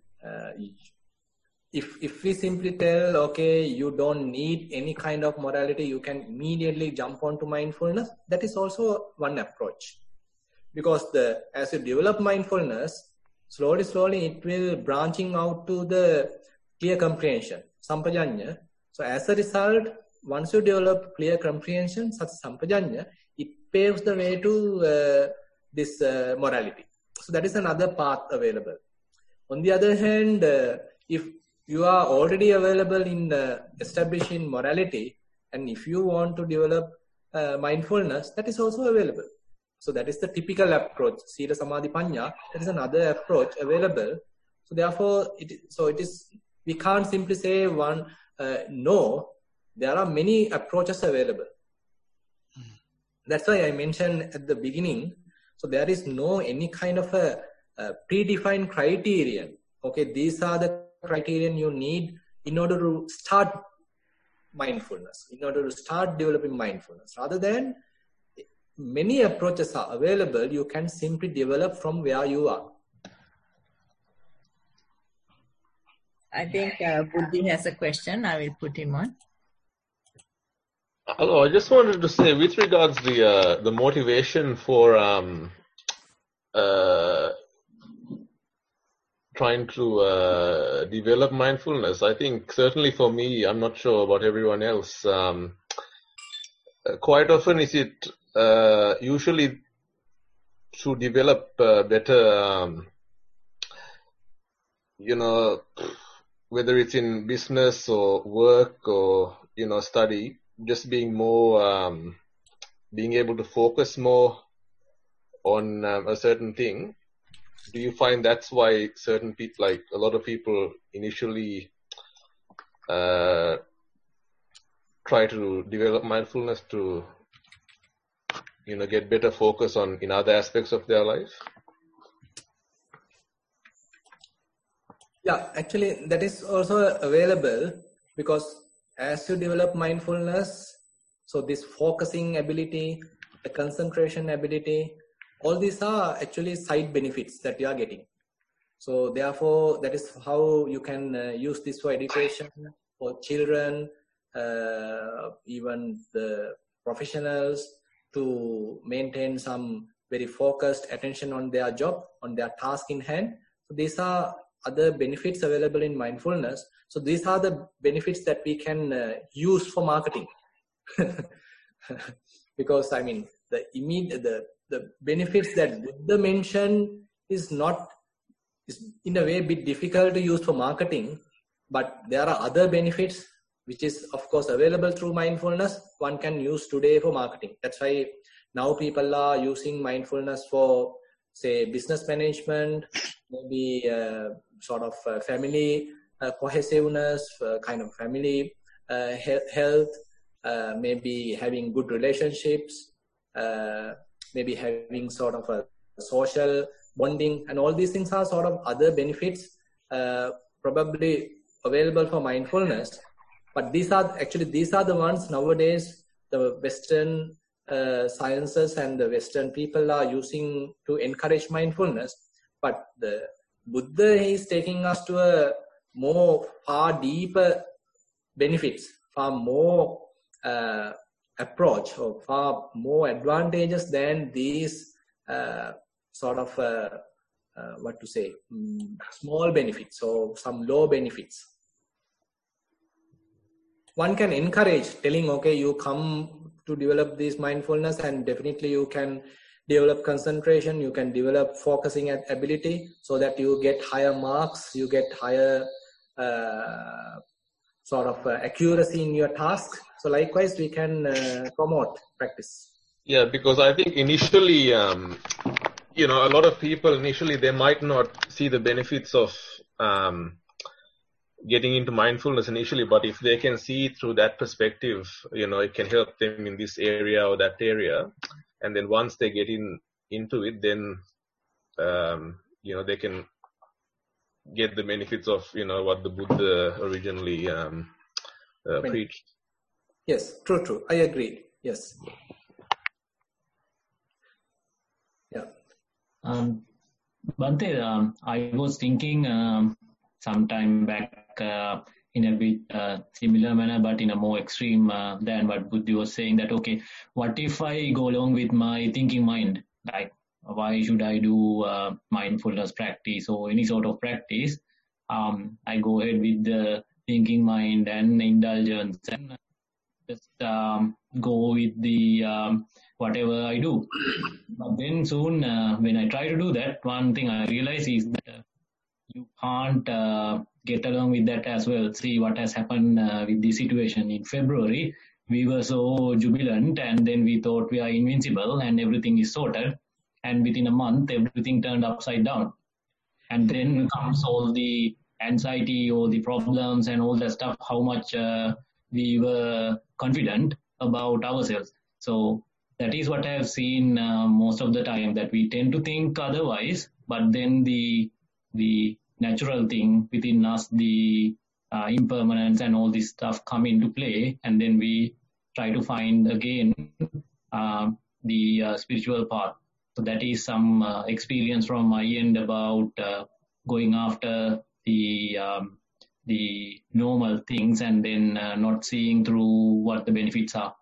if we simply tell, okay, you don't need any kind of morality, you can immediately jump onto mindfulness. That is also one approach. Because as you develop mindfulness, slowly it will branching out to the clear comprehension, sampajanya. So as a result, once you develop clear comprehension, such sampajanya, it paves the way to this morality. So that is another path available. On the other hand, if you are already available in establishing morality, and if you want to develop mindfulness, that is also available. So that is the typical approach. Sila Samadhi Panya, that is another approach available. So therefore, we can't simply say one, no, there are many approaches available. That's why I mentioned at the beginning, so there is no any kind of a predefined criterion. Okay, these are the criterion you need in order to start mindfulness, in order to start developing mindfulness. Rather than many approaches are available, you can simply develop from where you are. I think Buddhi has a question. I will put him on. Hello, I just wanted to say, with regards the motivation for trying to develop mindfulness, I think certainly for me, I'm not sure about everyone else. Quite often is it usually to develop better, whether it's in business or work or study, just being more, being able to focus more on a certain thing. Do you find that's why certain people, like a lot of people initially try to develop mindfulness to, get better focus on in other aspects of their life? Yeah, actually that is also available, because as you develop mindfulness, so this focusing ability, the concentration ability, all these are actually side benefits that you are getting. So therefore, that is how you can use this for education, for children, even the professionals, to maintain some very focused attention on their job, on their task in hand. So these are other benefits available in mindfulness. So these are the benefits that we can use for marketing. Because I mean, the benefits that Buddha mentioned is in a way a bit difficult to use for marketing, but there are other benefits which is of course available through mindfulness, one can use today for marketing. That's why now people are using mindfulness for, say, business management, maybe sort of family cohesiveness, kind of family health, maybe having good relationships, maybe having sort of a social bonding, and all these things are sort of other benefits probably available for mindfulness. But these are the ones nowadays the Western sciences and the Western people are using to encourage mindfulness. But the Buddha is taking us to a far deeper benefits, far more approach, or far more advantages than these sort of small benefits or some low benefits. One can encourage, telling, okay, you come to develop this mindfulness, and definitely you can develop concentration, you can develop focusing ability, so that you get higher marks, you get higher accuracy in your task. So likewise, we can promote practice. Yeah, because I think initially, a lot of people initially, they might not see the benefits of getting into mindfulness initially, but if they can see through that perspective, it can help them in this area or that area. And then once they get into it, then, they can get the benefits of, what the Buddha originally preached. Yes, true. I agree. Yes. Yeah. Bhante, I was thinking some time back in a bit similar manner, but in a more extreme than what Buddhi was saying, that, okay, what if I go along with my thinking mind? Like, why should I do mindfulness practice or any sort of practice? I go ahead with the thinking mind and indulgence and just go with the whatever I do. But then soon, when I try to do that, one thing I realize is that you can't get along with that as well. See what has happened with the situation in February. We were so jubilant, and then we thought we are invincible and everything is sorted. And within a month, everything turned upside down. And then comes all the anxiety, all the problems and all that stuff, how much we were confident about ourselves. So that is what I have seen most of the time, that we tend to think otherwise, but then the natural thing within us, the impermanence and all this stuff come into play, and then we try to find again the spiritual path. So that is some experience from my end about going after the normal things and then not seeing through what the benefits are.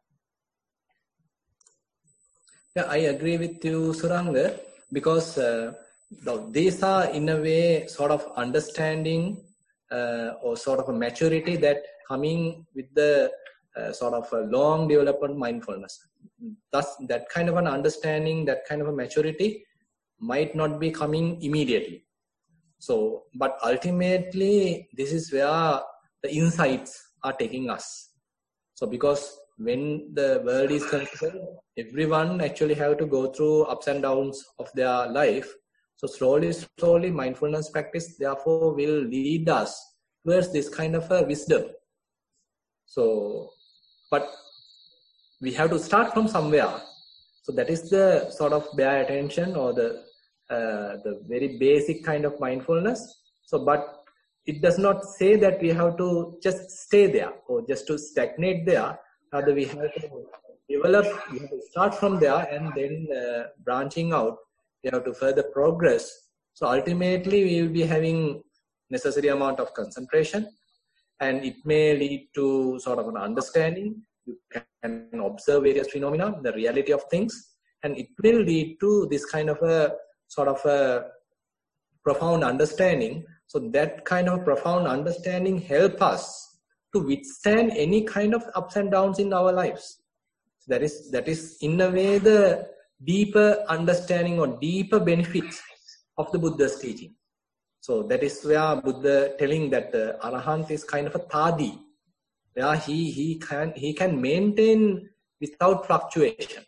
Yeah, I agree with you, Suranga, because these are in a way sort of understanding or sort of a maturity that coming with the sort of a long development mindfulness. Thus, that kind of an understanding, that kind of a maturity might not be coming immediately. So, but ultimately, this is where the insights are taking us. So, because when the world is concerned, everyone actually have to go through ups and downs of their life. So slowly, mindfulness practice, therefore, will lead us towards this kind of a wisdom. So, but we have to start from somewhere. So that is the sort of bare attention or the very basic kind of mindfulness. So, but it does not say that we have to just stay there or just to stagnate there. Rather, we have to develop, we have to start from there and then branching out, we have to further progress. So ultimately, we will be having necessary amount of concentration, and it may lead to sort of an understanding. You can observe various phenomena, the reality of things, and it will lead to this kind of a sort of a profound understanding. So that kind of profound understanding help us to withstand any kind of ups and downs in our lives. So that is in a way the deeper understanding or deeper benefits of the Buddha's teaching. So that is where Buddha telling that the Arahant is kind of a Thadi, where he can maintain without fluctuation.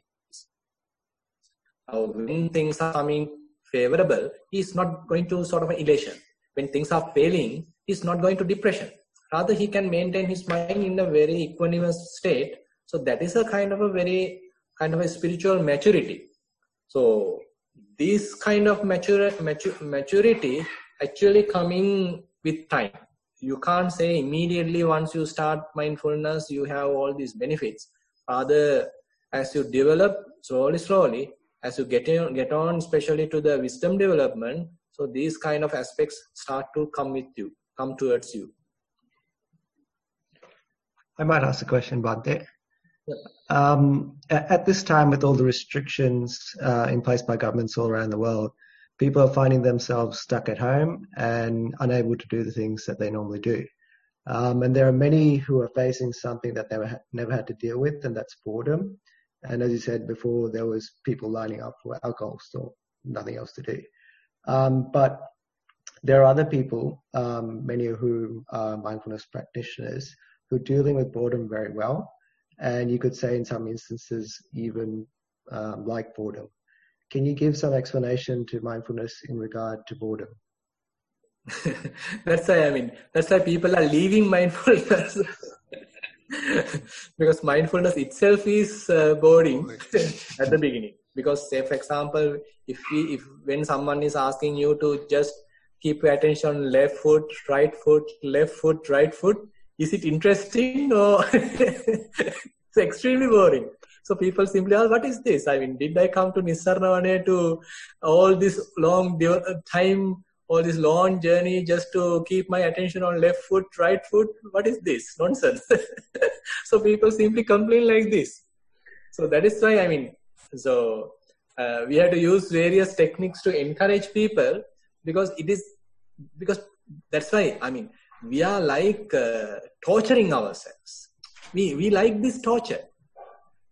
When things are coming favorable, he is not going to sort of an elation. When things are failing, he is not going to depression. Rather, he can maintain his mind in a very equanimous state. So that is a kind of a spiritual maturity. So this kind of maturity actually coming with time. You can't say immediately once you start mindfulness, you have all these benefits. Rather, as you develop slowly, as you get on, especially to the wisdom development, so these kind of aspects start to come towards you. I might ask a question, Bhante. At this time, with all the restrictions in place by governments all around the world, people are finding themselves stuck at home and unable to do the things that they normally do. And there are many who are facing something that they never had to deal with, and that's boredom. And as you said before, there was people lining up for alcohol store, nothing else to do. But there are other people, many of whom are mindfulness practitioners, who are dealing with boredom very well. And you could say in some instances even like boredom. Can you give some explanation to mindfulness in regard to boredom? That's why people are leaving mindfulness. Because mindfulness itself is boring at the beginning. Because say for example, if when someone is asking you to just keep your attention on left foot, right foot, left foot, right foot, is it interesting or it's extremely boring? So people simply ask, what is this? Did I come to Nissarana to all this long time, all this long journey just to keep my attention on left foot, right foot? What is this? Nonsense. So people simply complain like this. So that is why, we have to use various techniques to encourage people because that's why, we are like torturing ourselves. We like this torture.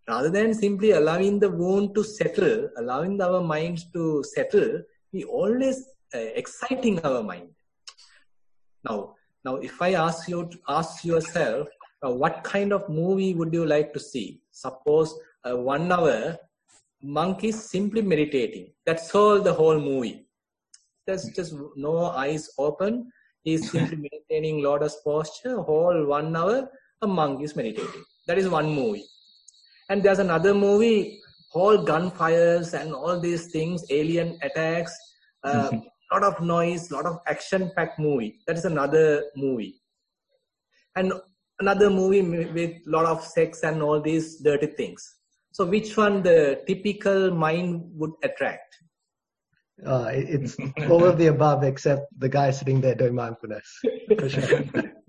rather than simply allowing the wound to settle, allowing our minds to settle, we always exciting our mind. Now, if I ask yourself, what kind of movie would you like to see? Suppose 1 hour, monk is simply meditating. That's all the whole movie. There's just no eyes open. He's simply maintaining lotus posture. Whole 1 hour, a monk is meditating. That is one movie. And there's another movie, whole gunfires and all these things, alien attacks, lot of noise, lot of action-packed movie. That is another movie. And another movie with lot of sex and all these dirty things. So which one the typical mind would attract? It's all of the above except the guy sitting there doing mindfulness. For sure.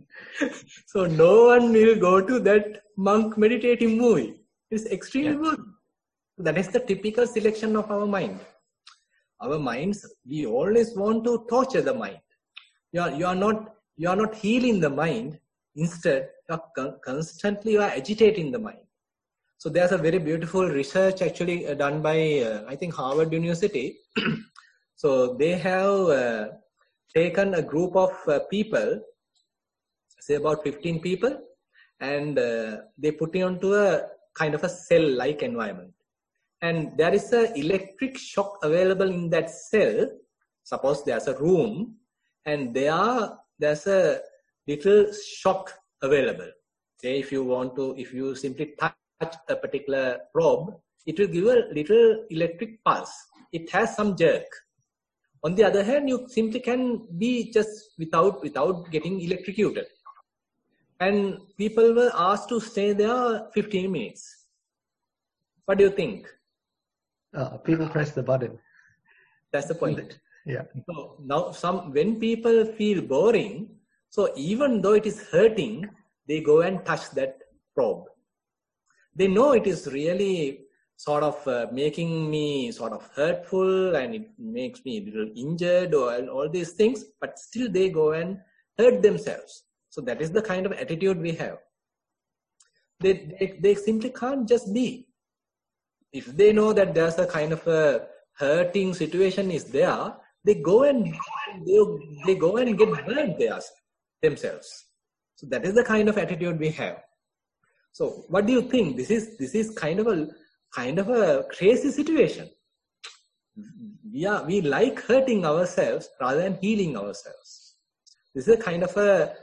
So no one will go to that monk meditating movie. It's extremely good. That is the typical selection of our mind. Our minds, we always want to torture the mind. You are not healing the mind. Instead, you are agitating the mind. So there's a very beautiful research actually done by I think Harvard University. So they have taken a group of people, say about 15 people, and they put it onto a kind of a cell-like environment. And there is an electric shock available in that cell. Suppose there's a room, and there's a little shock available. Say if you simply touch a particular probe, it will give a little electric pulse. It has some jerk. On the other hand, you simply can be just without getting electrocuted. And people were asked to stay there 15 minutes. What do you think? People press the button. That's the point. Yeah. So now when people feel boring, so even though it is hurting, they go and touch that probe. They know it is really sort of making me sort of hurtful and it makes me a little injured and all these things, but still they go and hurt themselves. So that is the kind of attitude we have. They simply can't just be. If they know that there's a kind of a hurting situation is there, they go and get hurt themselves. So that is the kind of attitude we have. So what do you think? This is kind of a crazy situation. We like hurting ourselves rather than healing ourselves. This is a kind of a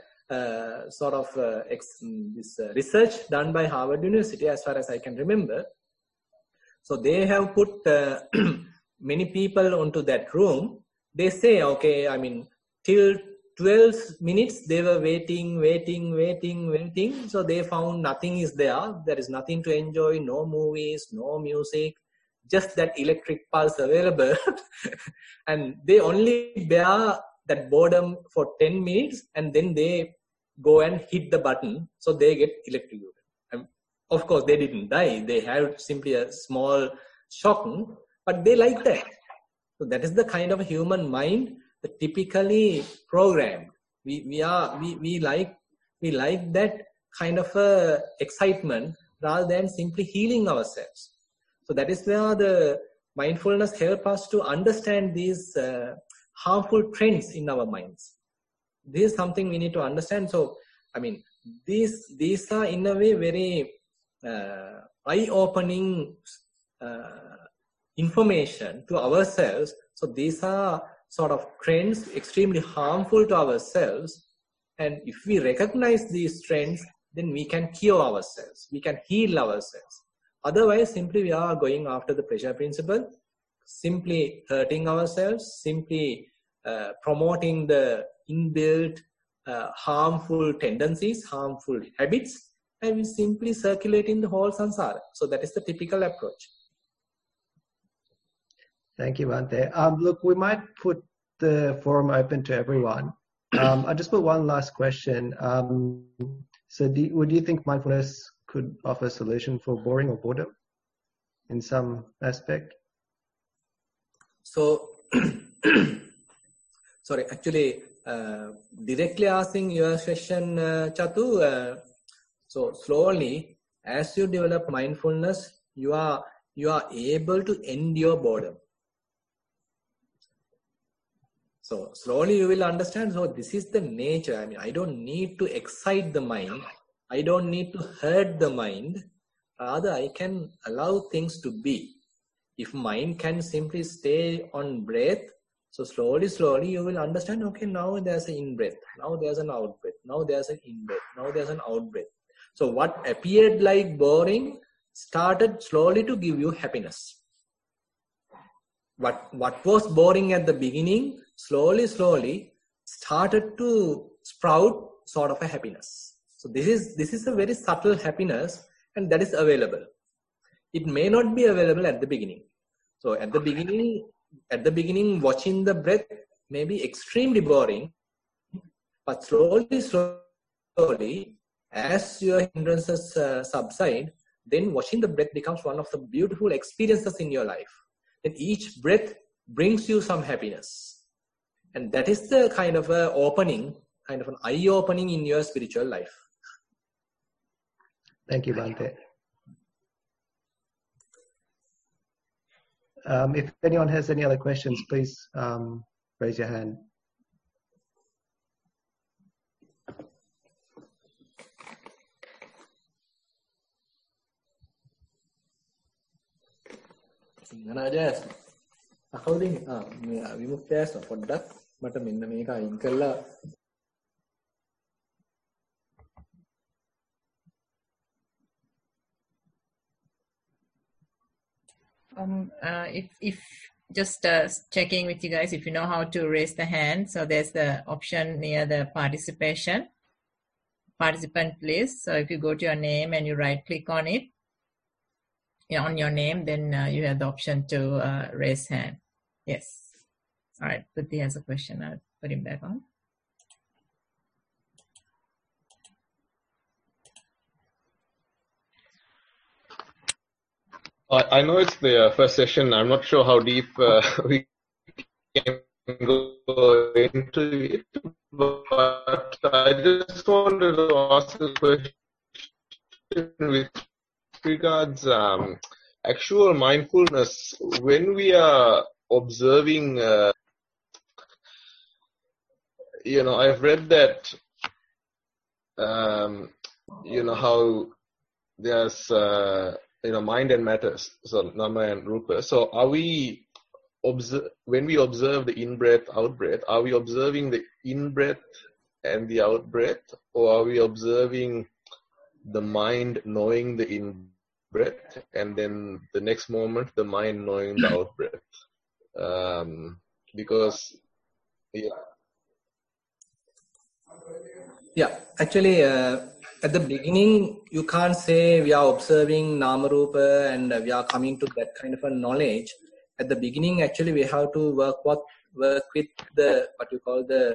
this research done by Harvard University, as far as I can remember. So they have put many people onto that room. They say, okay, I mean, till 12 minutes they were waiting. So they found nothing is there. There is nothing to enjoy, no movies, no music, just that electric pulse available. And they only bear that boredom for 10 minutes and then they go and hit the button. So they get electrocuted. And of course, they didn't die. They had simply a small shock, but they like that. So that is the kind of human mind that typically programmed. We like that kind of excitement rather than simply healing ourselves. So that is where the mindfulness helps us to understand these harmful trends in our minds. This is something we need to understand. So, I mean, these are in a way very eye-opening information to ourselves. So these are sort of trends extremely harmful to ourselves. And if we recognize these trends, then we can cure ourselves. We can heal ourselves. Otherwise, simply we are going after the pressure principle, simply hurting ourselves, simply promoting the inbuilt harmful tendencies, harmful habits, and we simply circulating the whole samsara. So that is the typical approach. Thank you, Bhante. Look, we might put the forum open to everyone. I just put one last question. Would you think mindfulness could offer a solution for boring or boredom in some aspect? So, sorry, actually, directly asking your question, Chatu, so slowly, as you develop mindfulness, you are able to end your boredom. So slowly you will understand, so this is the nature. I mean, I don't need to excite the mind. I don't need to hurt the mind. Rather, I can allow things to be. If mind can simply stay on breath, so slowly you will understand, okay, now there's an in-breath, now there's an out-breath, now there's an in-breath, now there's an out-breath. So what appeared like boring started slowly to give you happiness. What was boring at the beginning, slowly started to sprout sort of a happiness. So this is a very subtle happiness, and that is available. It may not be available at the beginning. So at the beginning, watching the breath may be extremely boring, but slowly, as your hindrances subside, then watching the breath becomes one of the beautiful experiences in your life. And each breath brings you some happiness. And that is the kind of an eye-opening in your spiritual life. Thank you, Bhante. If anyone has any other questions, please raise your hand. Jazz. අකවදින් විමුක්තයස් පොඩ්ඩක් මට මෙන්න මේක අයින් කරලා if just checking with you guys if you know how to raise the hand. So there's the option near the participant list. So if you go to your name and you right click on it, on your name, then you have the option to raise hand. Yes. All right. Putti has a question. I'll put him back on. I know it's the first session. I'm not sure how deep we can go into it, but I just wanted to ask a question with regards actual mindfulness. When we are observing, I've read that, how there's, mind and matters, so nama and rupa. So are we when we observe the in-breath, out-breath, are we observing the in-breath and the out-breath, or are we observing the mind knowing the in-breath and then the next moment the mind knowing the out-breath? Because, actually, at the beginning, you can't say we are observing Nama Rupa and we are coming to that kind of a knowledge. At the beginning, actually, we have to work with the, what you call the,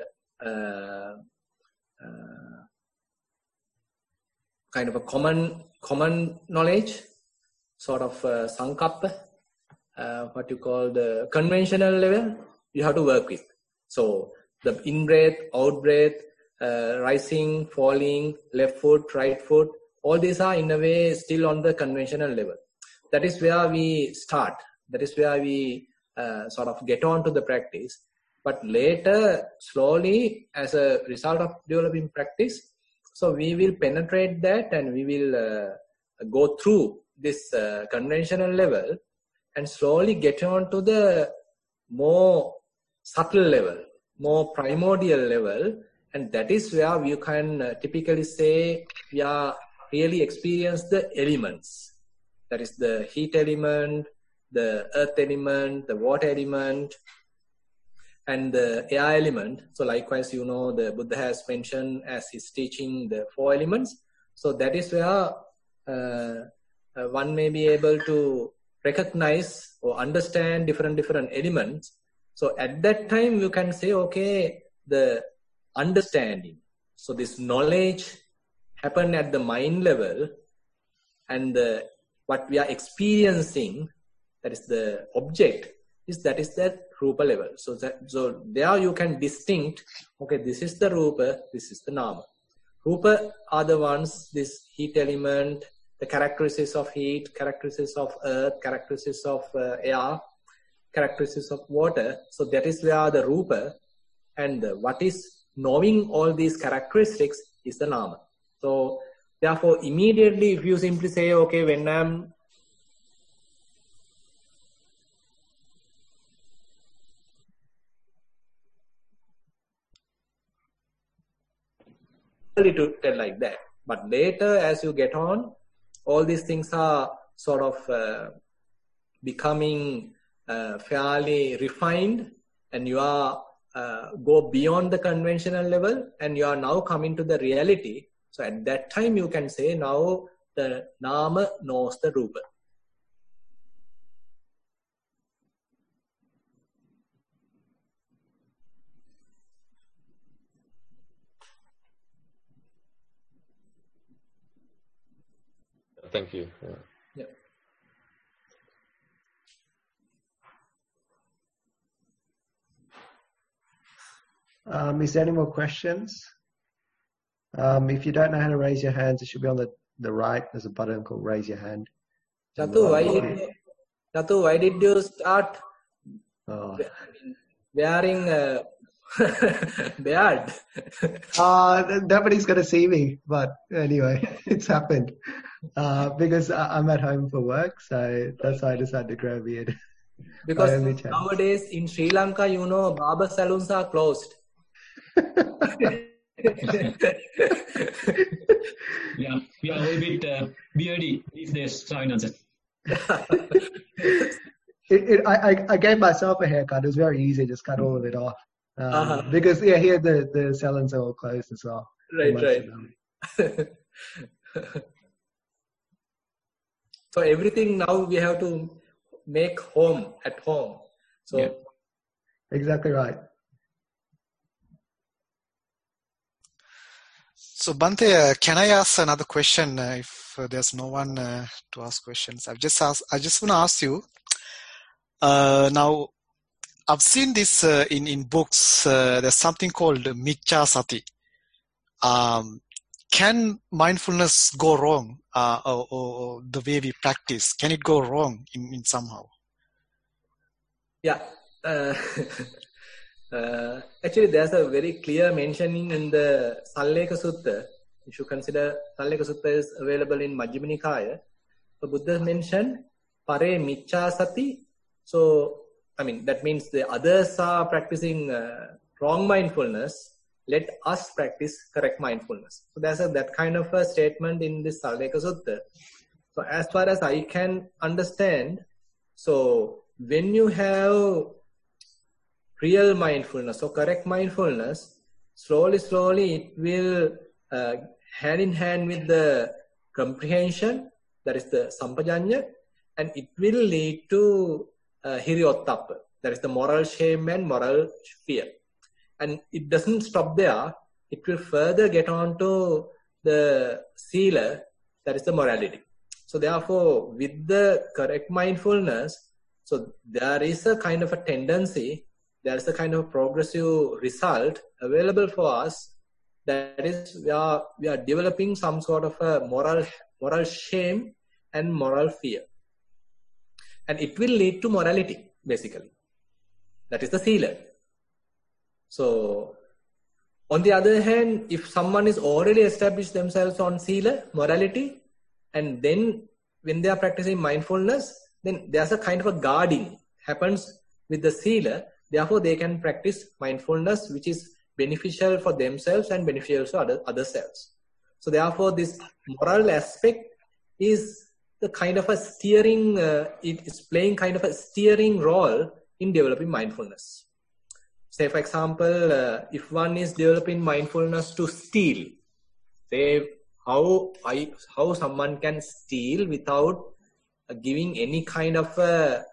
kind of a common knowledge, sort of sankappa, what you call the conventional level, you have to work with. So the in-breath, out-breath, rising, falling, left foot, right foot, all these are in a way still on the conventional level. That is where we start. That is where we sort of get on to the practice. But later, slowly, as a result of developing practice, so we will penetrate that and we will go through this conventional level and slowly get on to the more subtle level, more primordial level. And that is where you can typically say we are really experience the elements. That is the heat element, the earth element, the water element, and the air element. So likewise, the Buddha has mentioned as he's teaching the 4 elements. So that is where one may be able to recognize or understand different elements. So at that time, you can say, okay, the understanding. So this knowledge happened at the mind level, and what we are experiencing, that is the object, is that rupa level. So there you can distinct, okay, this is the rupa, this is the nama. Rupa are the ones, this heat element, the characteristics of heat, characteristics of earth, characteristics of air, characteristics of water. So that is where the rupa, and what is knowing all these characteristics is the nama. So therefore, immediately if you simply say, okay, when I'm to tell like that, but later as you get on, all these things are sort of becoming fairly refined, and you are go beyond the conventional level, and you are now coming to the reality. So at that time you can say now the nama knows the rupa. Thank you. Yeah. Is there any more questions? If you don't know how to raise your hands, it should be on the right. There's a button called raise your hand. Chatu, why did you start wearing beard? Nobody's going to see me, but anyway, it's happened. Because I'm at home for work, so that's why I decided to grow a beard. Because nowadays in Sri Lanka, you know, barber salons are closed. Yeah, we are a bit beardy these days, Swaminathan. I gave myself a haircut. It was very easy, just cut all of it off. Because here the salons are all closed as well. Right. So everything now we have to make at home. So yeah. Exactly right. So Bhante, can I ask another question if there's no one to ask questions? I just want to ask you. Now, I've seen this in books. There's something called Miccha Sati. Can mindfulness go wrong, or the way we practice? Can it go wrong in somehow? Yeah. Actually, there's a very clear mentioning in the Salleka Sutta. You should consider Salleka Sutta is available in Majjhima Nikaya. So Buddha mentioned Pare Miccha Sati. So, I mean, that means the others are practicing wrong mindfulness. Let us practice correct mindfulness. So there's that kind of a statement in this Salleka Sutta. So as far as I can understand, so when you have real mindfulness or correct mindfulness, slowly it will hand in hand with the comprehension, that is the sampajanya, and it will lead to hiriyottappa, that is the moral shame and moral fear. And it doesn't stop there. It will further get on to the sila, that is the morality. So therefore, with the correct mindfulness, so there is a kind of a tendency, there is a kind of progressive result available for us. That is, we are developing some sort of a moral shame and moral fear. And it will lead to morality, basically. That is the sila. So, on the other hand, if someone is already established themselves on sila, morality, and then when they are practicing mindfulness, then there's a kind of a guarding happens with the sila. Therefore, they can practice mindfulness, which is beneficial for themselves and beneficial for other selves. So therefore, this moral aspect is the kind of a steering, it is playing kind of a steering role in developing mindfulness. Say, for example, if one is developing mindfulness to steal, say how someone can steal without giving any kind of a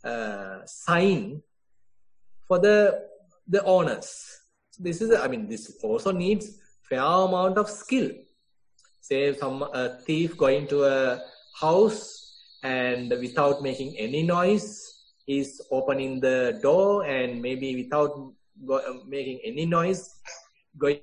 sign for the owners. So this is, this also needs fair amount of skill. Say a thief going to a house and without making any noise, is opening the door and maybe without making any noise, going.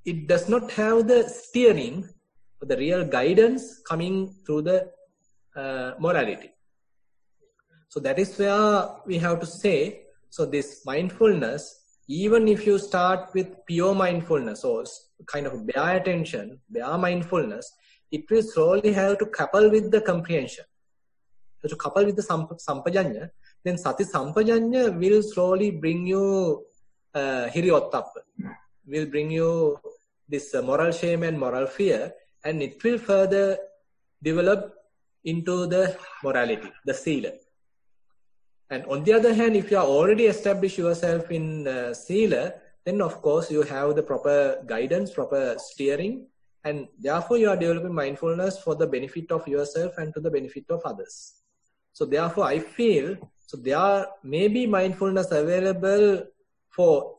it does not have the steering, the real guidance coming through the morality. So that is where we have to say, so this mindfulness, even if you start with pure mindfulness or kind of bare attention, bare mindfulness, it will slowly have to couple with the comprehension. So to couple with the sampajanya, then sati sampajanya will slowly bring you hiriyottappa, will bring you this moral shame and moral fear, and it will further develop into the morality, the sila. And on the other hand, if you are already established yourself in sila, then of course you have the proper guidance, proper steering, and therefore you are developing mindfulness for the benefit of yourself and to the benefit of others. So therefore I feel, so there may be mindfulness available for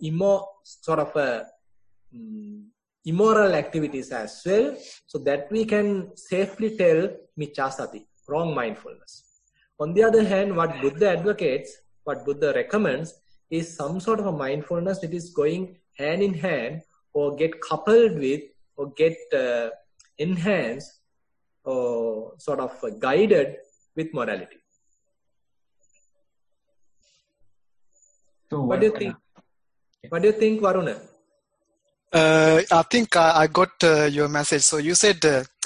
immoral activities as well, so that we can safely tell miccha sati, wrong mindfulness. On the other hand, what Buddha advocates, what Buddha recommends, is some sort of a mindfulness that is going hand in hand or get coupled with or get enhanced or sort of guided with morality. So what do you think? What do you think, Varuna? I think I got your message. So you said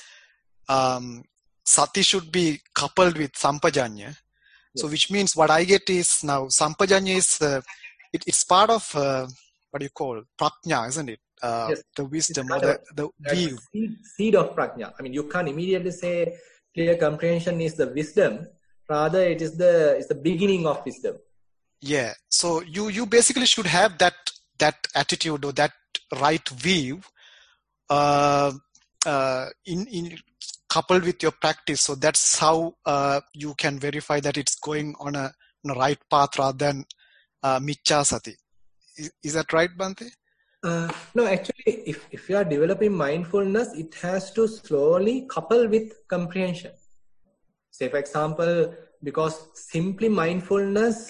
sati should be coupled with sampajanya. Yes. So which means what I get is now sampajanya is it's part of what do you call prajna, isn't it? Yes. The wisdom or the view. Seed of prajna. I mean, you can't immediately say clear comprehension is the wisdom. Rather, it is the beginning of wisdom. Yeah. So you basically should have that attitude or that right view in coupled with your practice. So that's how you can verify that it's going on a right path rather than miccha sati. Is that right, Bhante? No, actually, if you are developing mindfulness, it has to slowly couple with comprehension. Say, for example, because simply mindfulness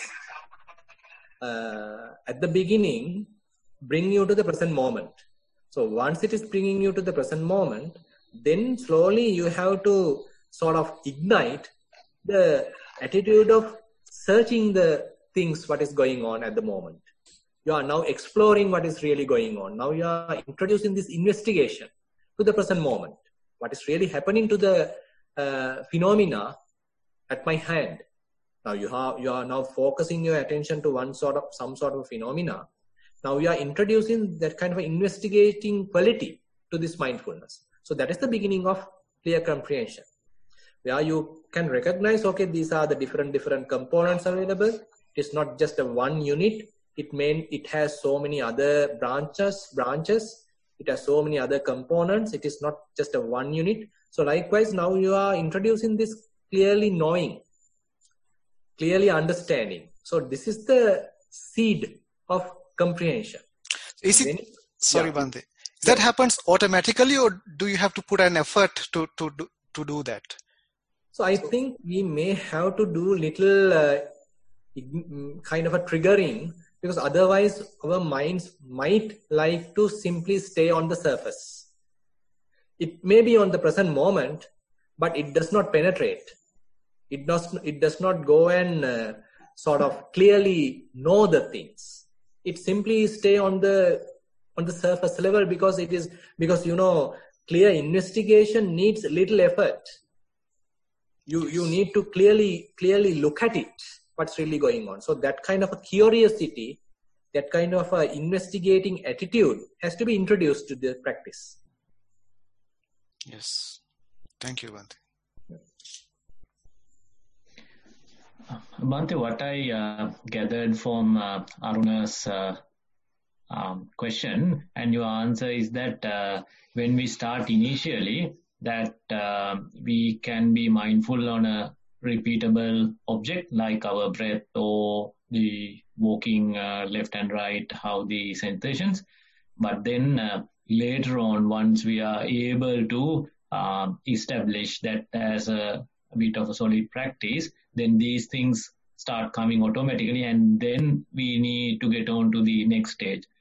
at the beginning bring you to the present moment. So once it is bringing you to the present moment, then slowly you have to sort of ignite the attitude of searching the things, what is going on at the moment. You are now exploring what is really going on. Now you are introducing this investigation to the present moment. What is really happening to the phenomena at my hand. Now you are now focusing your attention to some sort of phenomena. Now we are introducing that kind of investigating quality to this mindfulness. So that is the beginning of clear comprehension, where you can recognize, okay, these are the different components available. It is not just a one unit. It has so many other branches. It has so many other components. It is not just a one unit. So likewise, now you are introducing this clearly knowing, clearly understanding. So this is the seed of comprehension. Is it? Sorry, Bhante. That happens automatically, or do you have to put an effort to do that? So I think we may have to do little kind of a triggering, because otherwise our minds might like to simply stay on the surface. It may be on the present moment, but it does not penetrate. It does not go and sort of clearly know the things. It simply stay on the surface level because clear investigation needs little effort. You need to clearly look at it, what's really going on. So that kind of a curiosity, that kind of a investigating attitude has to be introduced to the practice. Yes. Thank you, Bhante. Bhante, what I gathered from Aruna's question and your answer is that when we start initially, that we can be mindful on a repeatable object like our breath or the walking left and right, how the sensations. But then later on, once we are able to establish that as a bit of a solid practice, then these things start coming automatically, and then we need to get on to the next stage.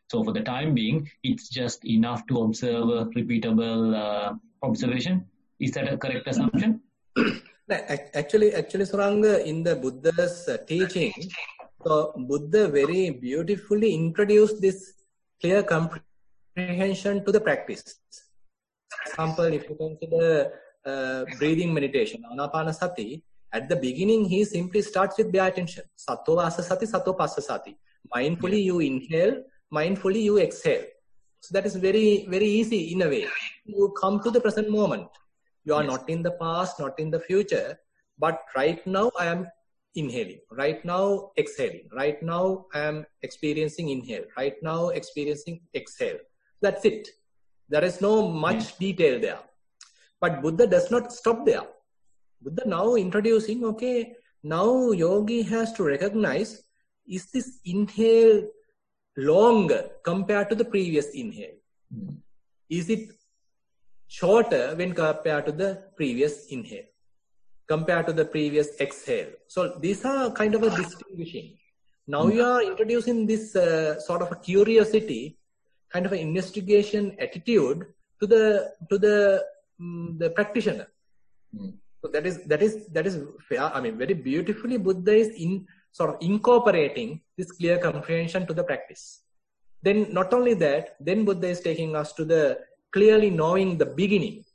So for the time being, it's just enough to observe a repeatable observation. Is that a correct assumption? Actually, Suranga, in the Buddha's teaching, so Buddha very beautifully introduced this clear comprehension to the practice. For example, if you consider breathing meditation, Anapanasati, at the beginning he simply starts with bare attention. Sato asasati, sato passasati. Mindfully you inhale, mindfully you exhale. So that is very, very easy in a way. You come to the present moment. You are not in the past, not in the future, but right now I am inhaling. Right now exhaling. Right now I am experiencing inhale. Right now experiencing exhale. That's it. There is no much detail there. But Buddha does not stop there. Buddha now introducing, okay, now yogi has to recognize, is this inhale longer compared to the previous inhale? Is it shorter when compared to the previous inhale, compared to the previous exhale? So these are kind of a distinguishing. Now you are introducing this sort of a curiosity, kind of an investigation attitude to the practitioner. So that is fair. I mean, very beautifully Buddha is sort of incorporating this clear comprehension to the practice. Then not only that, then Buddha is taking us to the clearly knowing the beginning,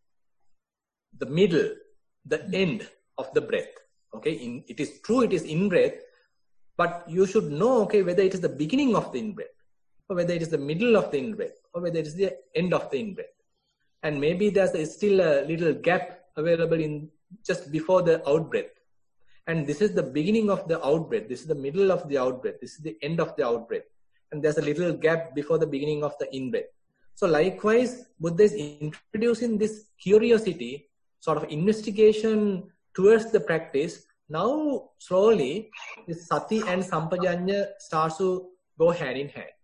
the middle, the end of the breath. Okay, it is true, it is in breath, but you should know, okay, whether it is the beginning of the in breath, or whether it is the middle of the in breath, or whether it is the end of the in breath. And maybe there's still a little gap available in just before the out breath. And this is the beginning of the out breath. This is the middle of the out breath. This is the end of the out breath. And there's a little gap before the beginning of the in breath. So likewise, Buddha is introducing this curiosity, sort of investigation towards the practice. Now, slowly, this sati and sampajanya starts to go hand in hand.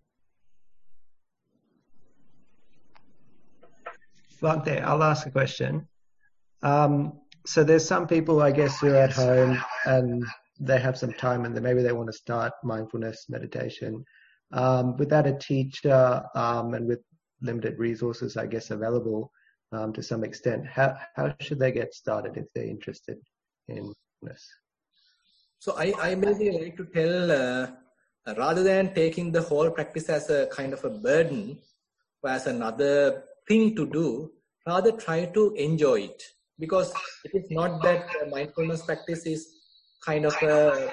Bhante, I'll ask a question. So there's some people, I guess, who are at home and they have some time and maybe they want to start mindfulness meditation. Without a teacher and with limited resources, I guess, available to some extent, how should they get started if they're interested in this? So I maybe like to tell, rather than taking the whole practice as a kind of a burden or as another thing to do, rather try to enjoy it. Because it is not that mindfulness practice is kind of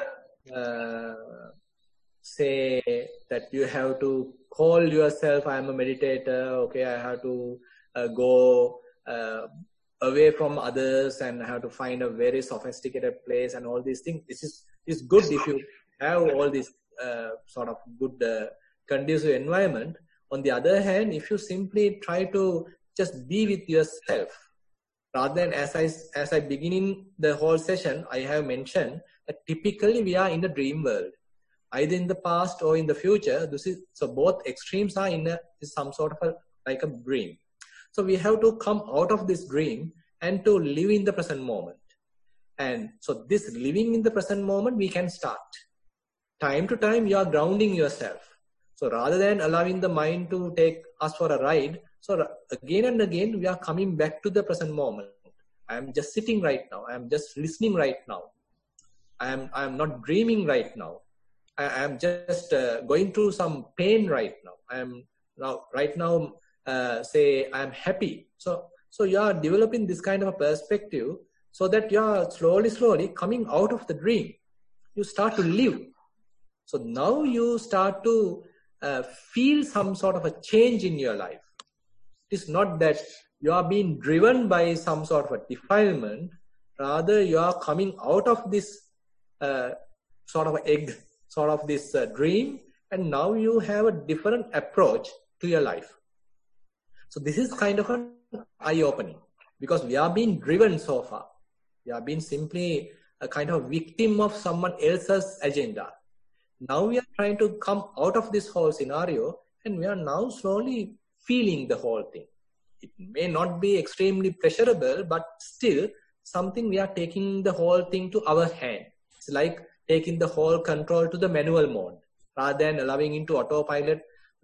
say that you have to call yourself, I am a meditator, okay, I have to go away from others and have to find a very sophisticated place and all these things. This is good if you have all this sort of good conducive environment. On the other hand, if you simply try to just be with yourself, rather than as I begin in the whole session, I have mentioned that typically we are in the dream world, either in the past or in the future. So both extremes are in some sort of like a dream. So we have to come out of this dream and to live in the present moment. And so this living in the present moment, we can start. Time to time, you are grounding yourself. So rather than allowing the mind to take us for a ride, so again and again, we are coming back to the present moment. I am just sitting right now. I am just listening right now. I am not dreaming right now. I am just going through some pain right now. I am now right now say I am happy. So you are developing this kind of a perspective so that you are slowly coming out of the dream. You start to live. So now you start to feel some sort of a change in your life. It is not that you are being driven by some sort of a defilement. Rather, you are coming out of this sort of egg, sort of this dream, and now you have a different approach to your life. So this is kind of an eye-opening, because we are being driven so far. We are being simply a kind of victim of someone else's agenda. Now we are trying to come out of this whole scenario, and we are now slowly feeling the whole thing. It may not be extremely pleasurable, but still something we are taking the whole thing to our hand. It's like taking the whole control to the manual mode. Rather than allowing into autopilot,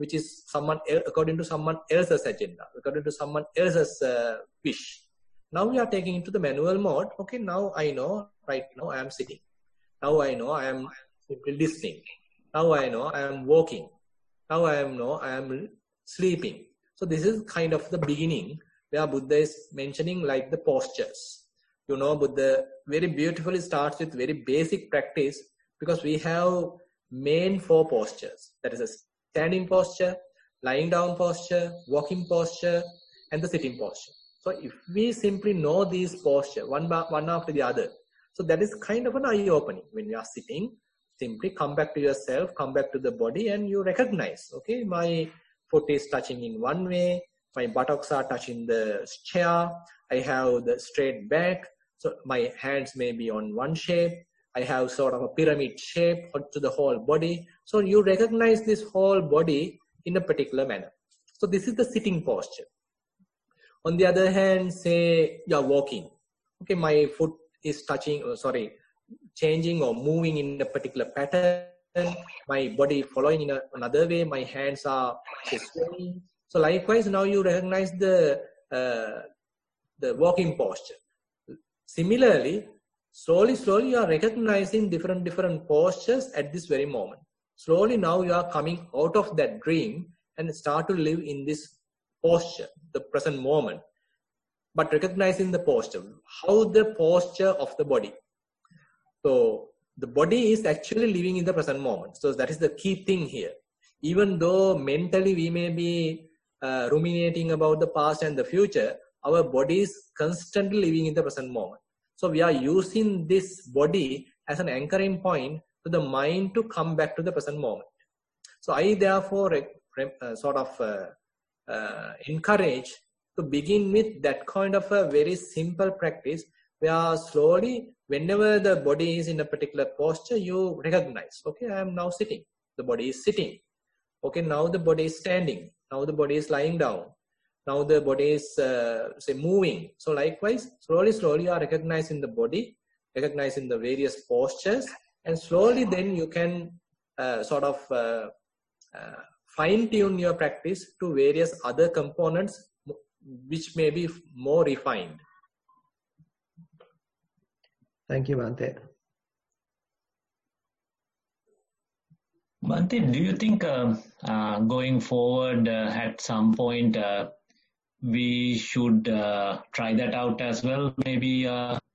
which is according to someone else's agenda, according to someone else's wish. Now we are taking into the manual mode. Okay, now I know, right now I am sitting. Now I know I am simply listening. Now I know I am walking. Now I am sleeping. So this is kind of the beginning where Buddha is mentioning like the postures. Buddha very beautifully starts with very basic practice, because we have main 4 postures. That is a standing posture, lying down posture, walking posture, and the sitting posture. So if we simply know these postures one after the other, so that is kind of an eye-opening. When you are sitting, simply come back to yourself, come back to the body, and you recognize, okay, my foot is touching in one way, my buttocks are touching the chair, I have the straight back, so my hands may be on one shape, I have sort of a pyramid shape to the whole body. So you recognize this whole body in a particular manner. So this is the sitting posture. On the other hand, say you are walking. Okay, my foot is changing or moving in a particular pattern. My body following in another way. My hands are swaying. So likewise, now you recognize the walking posture. Similarly, slowly you are recognizing different postures at this very moment. Slowly now you are coming out of that dream and start to live in this posture, the present moment, but recognizing the posture, how the posture of the body. So the body is actually living in the present moment. So that is the key thing here. Even though mentally we may be ruminating about the past and the future, our body is constantly living in the present moment. So we are using this body as an anchoring point to the mind to come back to the present moment. So I therefore encourage to begin with that kind of a very simple practice, where slowly, whenever the body is in a particular posture, you recognize, okay, I am now sitting. The body is sitting. Okay, now the body is standing. Now the body is lying down. Now the body is, moving. So likewise, slowly you are recognizing the body, recognizing the various postures, and slowly then you can fine-tune your practice to various other components which may be more refined. Thank you, Bhante. Bhante, do you think going forward at some point we should try that out as well? Maybe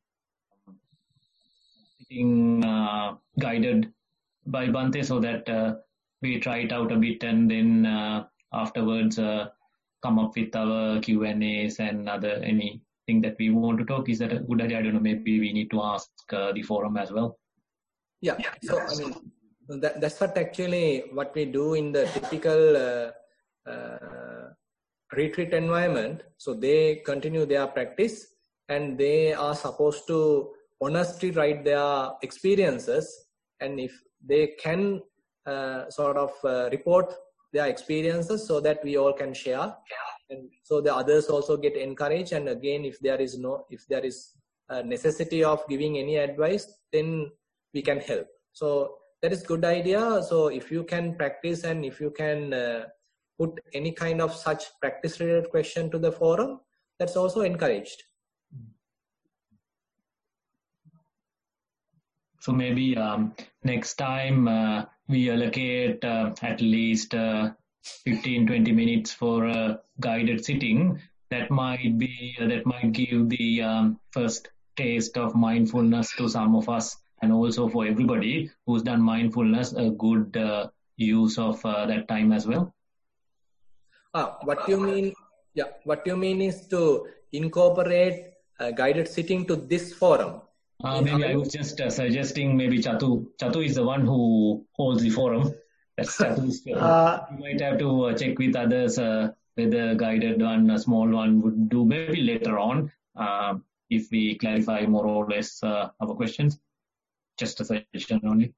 being guided by Bhante, so that we try it out a bit and then afterwards come up with our Q&As and anything that we want to talk. Is that a good idea? I don't know, maybe we need to ask the forum as well. Yeah. So I mean, that's what we do in the typical retreat environment. So they continue their practice and they are supposed to honestly write their experiences, and if they can report their experiences so that we all can share, and so the others also get encouraged. And again, if there is a necessity of giving any advice, then we can help. So that is good idea. So if you can practice and if you can put any kind of such practice related question to the forum, that's also encouraged. So maybe next time we allocate at least 15-20 minutes for a guided sitting. That might give the first taste of mindfulness to some of us, and also for everybody who's done mindfulness, a good use of that time as well. What you mean? Yeah, what you mean is to incorporate guided sitting to this forum. Maybe I was just suggesting maybe Chatu is the one who holds the forum. That's Chatu's you might have to check with others whether guided one, a small one would do maybe later on if we clarify more or less our questions. Just a suggestion only.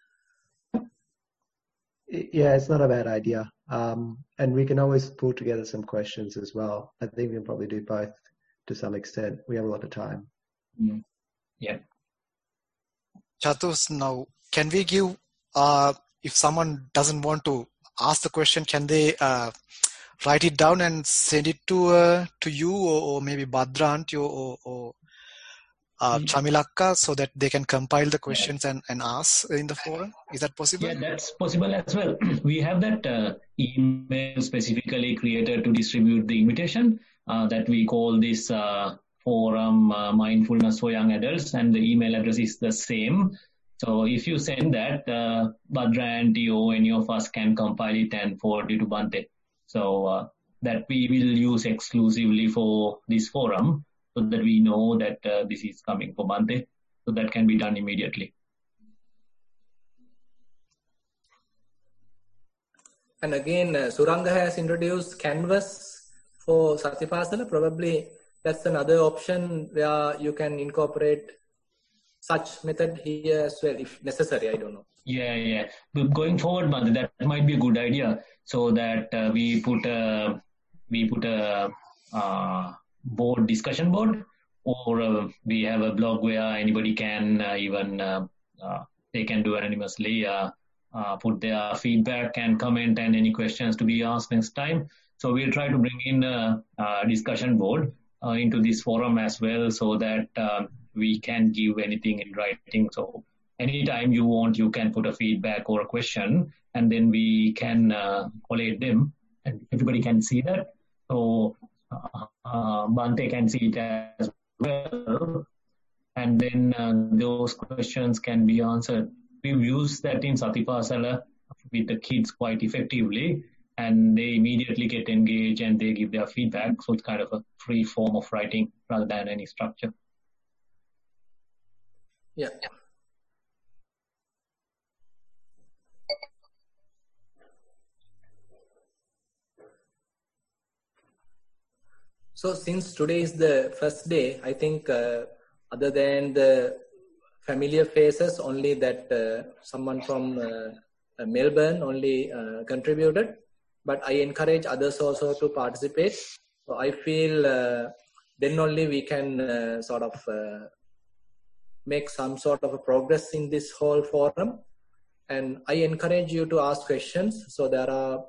Yeah, it's not a bad idea. And we can always pull together some questions as well. I think we can probably do both to some extent. We have a lot of time. Mm. Yeah. Chatus, now can we give, if someone doesn't want to ask the question, can they write it down and send it to you or maybe Badra auntie or Chamilakka, so that they can compile the questions and ask in the forum? Is that possible? Yeah, that's possible as well. We have that email specifically created to distribute the invitation that we call this forum Mindfulness for Young Adults, and the email address is the same. So if you send that, Badra auntie or any of us can compile it and forward it to Bhante. So that we will use exclusively for this forum, so that we know that this is coming for Bhante. So that can be done immediately. And again, Suranga has introduced Canvas for Satipasala. Probably that's another option where you can incorporate such method here as well, if necessary. I don't know. Yeah. But going forward, Bhante, that might be a good idea. So that we put a board, discussion board, or we have a blog where anybody can they can do anonymously put their feedback and comment and any questions to be asked next time. So we'll try to bring in a discussion board into this forum as well, so that we can give anything in writing. So anytime you want, you can put a feedback or a question, and then we can collate them, and everybody can see that. So Bhante can see it as well, and then those questions can be answered. We've used that in Satipasala with the kids quite effectively, and they immediately get engaged and they give their feedback. So it's kind of a free form of writing rather than any structure. Yeah. So since today is the first day, I think other than the familiar faces, only that someone from Melbourne only contributed, but I encourage others also to participate. So I feel then only we can make some sort of a progress in this whole forum. And I encourage you to ask questions. So there are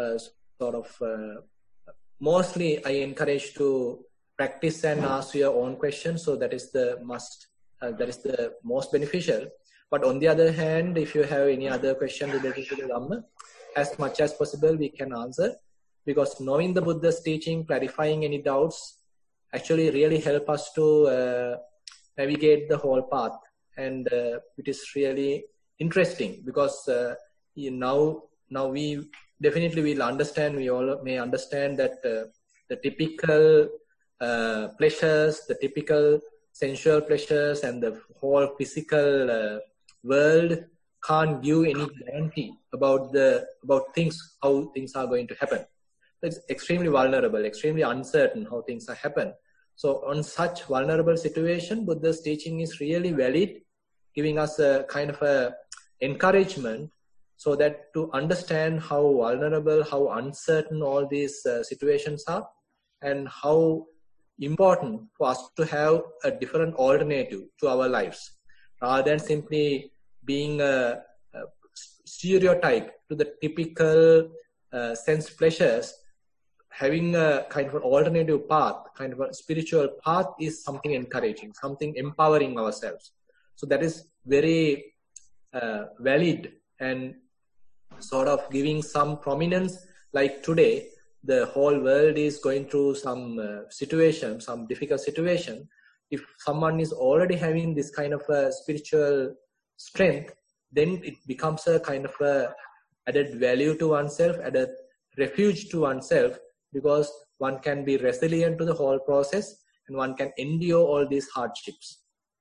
mostly I encourage to practice and ask your own questions. So that is the must. That is the most beneficial. But on the other hand, if you have any other question related to the Dhamma, as much as possible we can answer, because knowing the Buddha's teaching, clarifying any doubts, actually really help us to navigate the whole path. And it is really interesting, because now we definitely will understand, we all may understand that the typical pleasures, the typical sensual pleasures, and the whole physical world can't give any guarantee about things, how things are going to happen. It's extremely vulnerable, extremely uncertain how things are happen. So on such vulnerable situation, Buddha's teaching is really valid, giving us a kind of a encouragement, so that to understand how vulnerable, how uncertain all these situations are, and how important for us to have a different alternative to our lives, rather than simply being a stereotype to the typical sense pleasures. Having a kind of an alternative path, kind of a spiritual path, is something encouraging, something empowering ourselves. So that is very valid, and sort of giving some prominence. Like today, the whole world is going through some situation, some difficult situation. If someone is already having this kind of a spiritual strength, then it becomes a kind of a added value to oneself, added refuge to oneself, because one can be resilient to the whole process and one can endure all these hardships.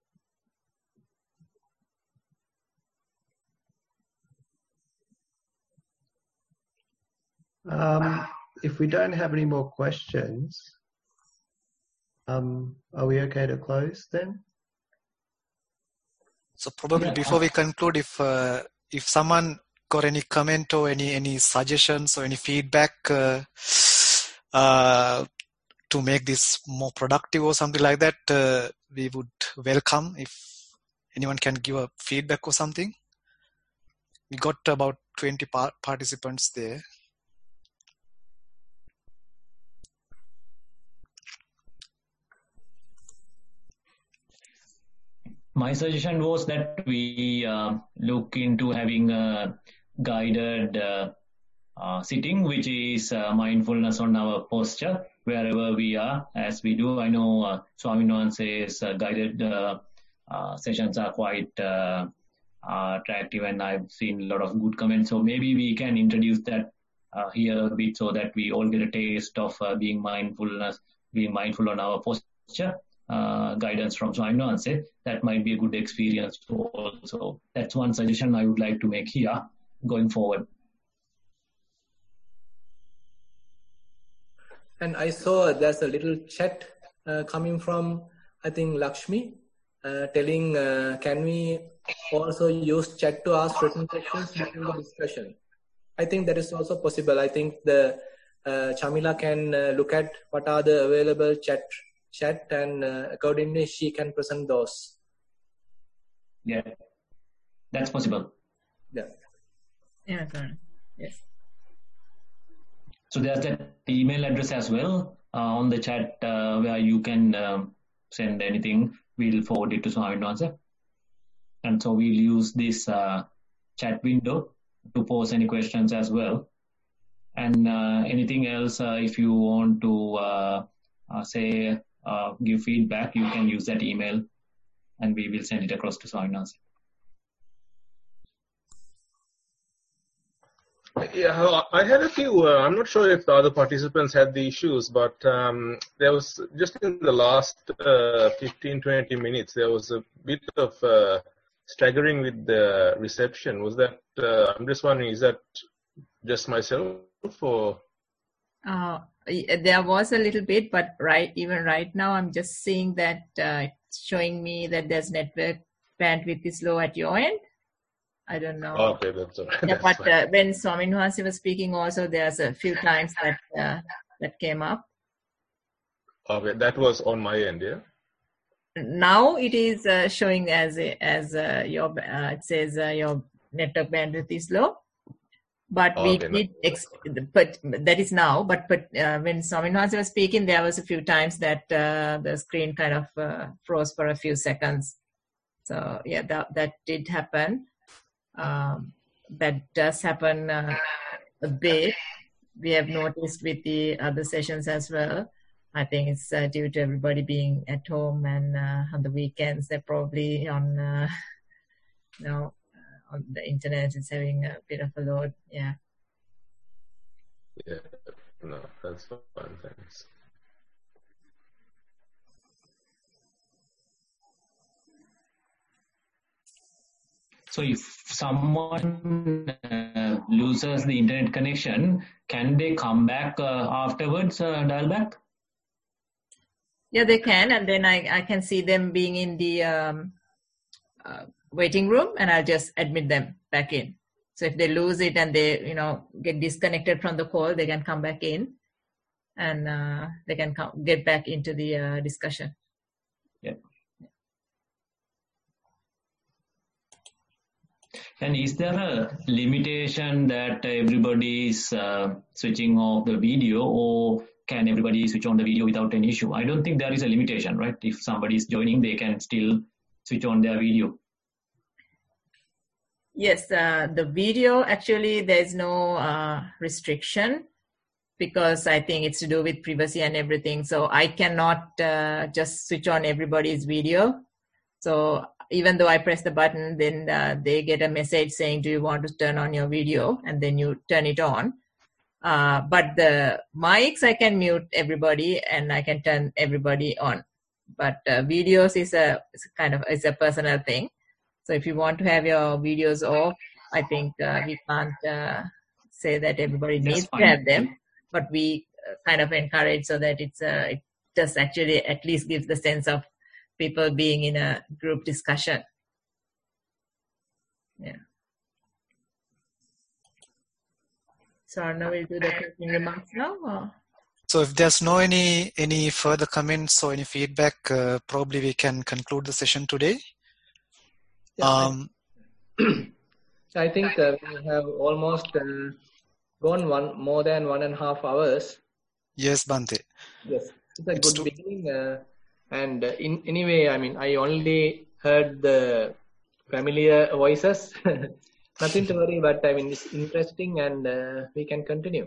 If we don't have any more questions, are we okay to close then? So probably before we conclude, if someone got any comment or any suggestions or any feedback to make this more productive or something like that, we would welcome if anyone can give a feedback or something. We got about 20 participants there. My suggestion was that we look into having a guided sitting, which is mindfulness on our posture wherever we are, as we do. I know Swami Nuance's guided sessions are quite attractive, and I've seen a lot of good comments. So maybe we can introduce that here a bit so that we all get a taste of being mindful on our posture. Guidance from Swami Nuance. That might be a good experience also. That's one suggestion I would like to make here going forward. And I saw there's a little chat coming from, I think, Lakshmi, telling, can we also use chat to ask written questions during the discussion? I think that is also possible. I think the Chamila can look at what are the available chat and accordingly she can present those. Yeah, that's possible. Yeah. Yeah, yes. So there's that email address as well on the chat where you can send anything. We'll forward it to Swami Nuance. And so we'll use this chat window to pose any questions as well. And anything else, if you want to give feedback, you can use that email and we will send it across to Swami Nuance. Yeah, I had a few, I'm not sure if the other participants had the issues, but there was just in the last 15-20 minutes, there was a bit of staggering with the reception. Was that, I'm just wondering, is that just myself or? There was a little bit, but even right now, I'm just seeing that it's showing me that there's network bandwidth is low at your end. I don't know. Okay, that's all right. Yeah, but when Swami Nuance was speaking, also there's a few times that that came up. Okay, that was on my end, yeah. Now it is showing as your it says your network bandwidth is low. But we did, but that is now. But when Swami Nuance was speaking, there was a few times that the screen kind of froze for a few seconds. So yeah, that did happen. That does happen a bit. We have noticed with the other sessions as well. I think it's due to everybody being at home and on the weekends they're probably on, on the internet. It's having a bit of a load. Yeah. Yeah. No, that's fine. Thanks. So if someone loses the internet connection, can they come back afterwards, dial back? Yeah, they can. And then I can see them being in the waiting room and I'll just admit them back in. So if they lose it and they, get disconnected from the call, they can come back in and they can get back into the discussion. Yeah. And is there a limitation that everybody is switching off the video, or can everybody switch on the video without any issue? I don't think there is a limitation, right? If somebody is joining, they can still switch on their video. Yes, the video, actually, there's no restriction because I think it's to do with privacy and everything. So I cannot just switch on everybody's video. So even though I press the button, then they get a message saying, do you want to turn on your video? And then you turn it on. But the mics, I can mute everybody and I can turn everybody on. But videos is a personal thing. So if you want to have your videos off, I think we can't say that everybody needs to have them, but we kind of encourage so that it just actually at least gives the sense of people being in a group discussion. Yeah. So Arna will do the closing remarks now. Or? So if there's no any further comments or any feedback, probably we can conclude the session today. I think we have almost gone more than 1.5 hours. Yes, Bhante. Yes, it's a good beginning. And anyway, I mean, I only heard the familiar voices. Nothing to worry, but I mean, it's interesting, and we can continue.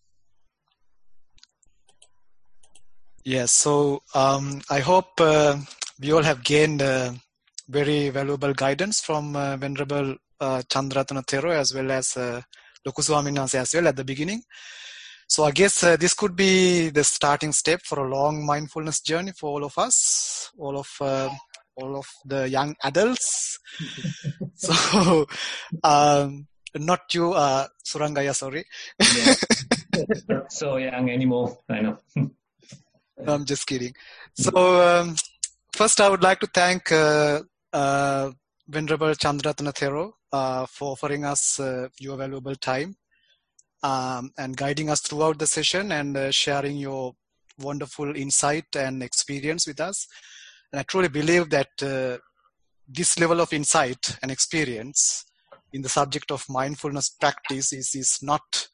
Yes, so I hope we all have gained very valuable guidance from Venerable Chandraratana Thero as well as Loku Swamin Wahanse as well at the beginning. So I guess this could be the starting step for a long mindfulness journey for all of us, all of the young adults. So not you, Surangaya, sorry. Yeah. Not so young anymore, I know. I'm just kidding. So first I would like to thank Venerable Chandraratana Thero for offering us your valuable time and guiding us throughout the session and sharing your wonderful insight and experience with us. And I truly believe that this level of insight and experience in the subject of mindfulness practice is not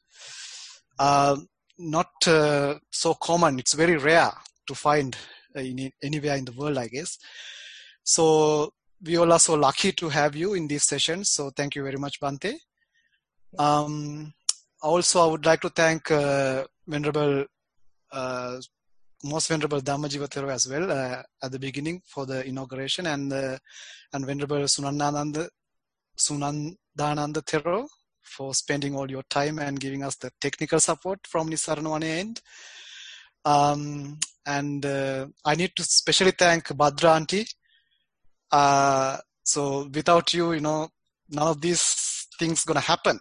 so common. It's very rare to find anywhere in the world, I guess. So we all are so lucky to have you in this session. So thank you very much, Bhante. Also, I would like to thank most Venerable Dhammajiva Thero as well at the beginning for the inauguration, and Venerable Sunandananda Thero for spending all your time and giving us the technical support from Nissarana Vane end. And I need to specially thank Bhadra Auntie. So without you, none of these things gonna happen.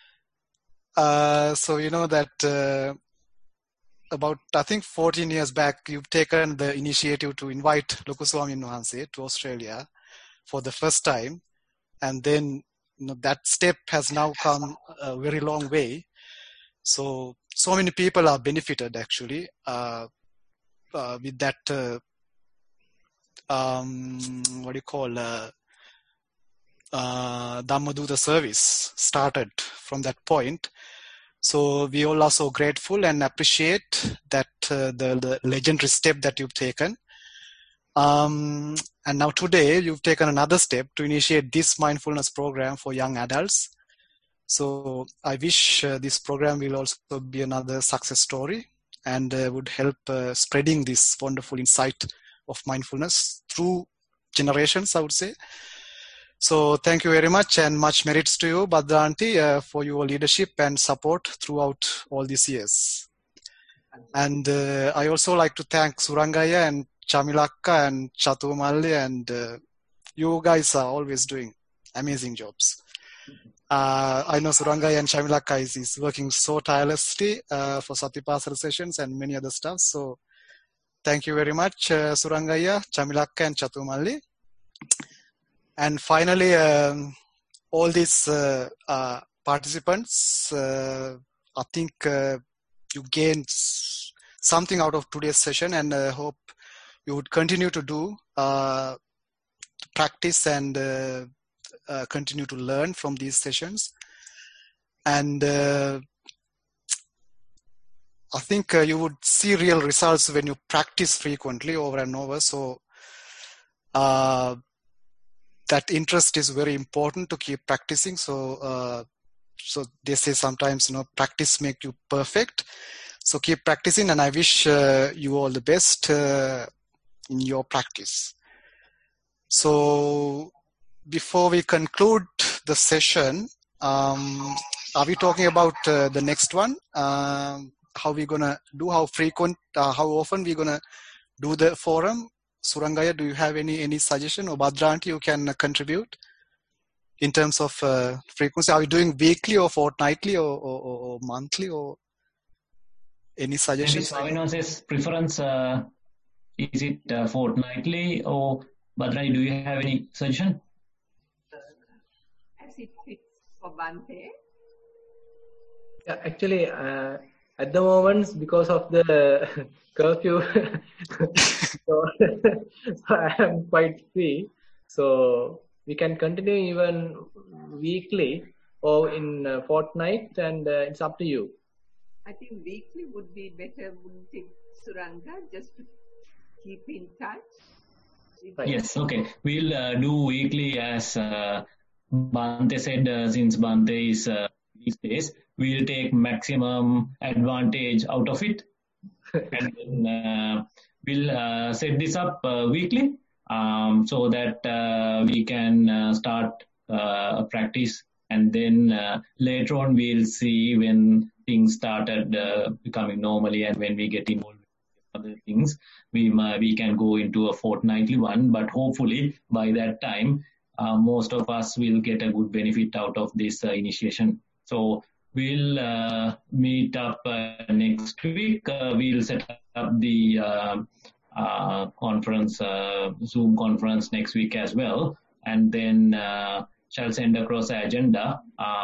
So you know that about, I think 14 years back, you've taken the initiative to invite Loku Swamin Wahanse to Australia for the first time. And then that step has now come a very long way. So many people are benefited actually with that, Dhammaduta service started from that point. So we all are so grateful and appreciate that the legendary step that you've taken. And now today you've taken another step to initiate this mindfulness program for young adults. So I wish this program will also be another success story and would help spreading this wonderful insight of mindfulness through generations, I would say. So thank you very much, and much merits to you, Bhadra Auntie, for your leadership and support throughout all these years. And I also like to thank Surangaya and Chamilakka and Chatumalli, and you guys are always doing amazing jobs. I know Surangaya and Chamilakka is working so tirelessly for Satipasara sessions and many other stuff. So thank you very much, Surangaya, Chamilakka and Chatumalli. And finally, all these participants, I think you gained something out of today's session, and I hope you would continue to do practice and continue to learn from these sessions. And I think you would see real results when you practice frequently over and over. So that interest is very important to keep practicing. So they say sometimes, practice make you perfect. So keep practicing, and I wish you all the best in your practice. So before we conclude the session, are we talking about the next one? How we gonna do? How frequent? How often we gonna do the forum? Surangaya, do you have any suggestion, or Bhadra Auntie, you can contribute in terms of frequency? Are we doing weekly or fortnightly or monthly, or any suggestions? Maybe Swamin Wahanse's preference, is it fortnightly, or Bhadra, do you have any suggestion? As it fits for Bhante. Yeah, actually, at the moment, because of the curfew, so I am quite free. So we can continue even weekly. or in a fortnight, and it's up to you. I think weekly would be better, wouldn't it, Suranga? Just to keep in touch. Right. Yes, okay. We'll do weekly as Bhante said, since Bhante is these days, we'll take maximum advantage out of it. And then we'll set this up weekly so that we can start a practice, and then later on we'll see when things started becoming normally, and when we get involved with other things, we can go into a fortnightly one. But hopefully by that time, most of us will get a good benefit out of this initiation. So we'll meet up next week. We'll set up the conference, Zoom conference next week as well, and then shall send across the agenda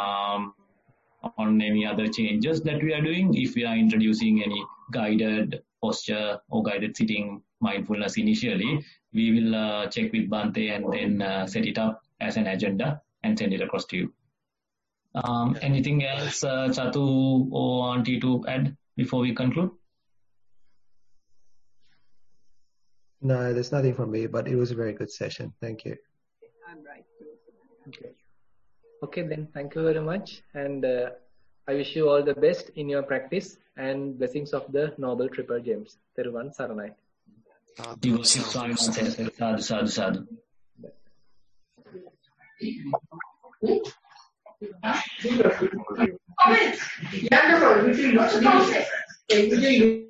on any other changes that we are doing. If we are introducing any guided posture or guided sitting mindfulness initially, we will check with Bhante and then set it up as an agenda and send it across to you. Anything else, Chatu or Auntie, to add before we conclude? No, there's nothing from me, but it was a very good session. Thank you. I'm right. Okay. Okay, then thank you very much, and I wish you all the best in your practice, and blessings of the Noble Triple Gems. Theruvan Saranai. Sadhu, sadhu.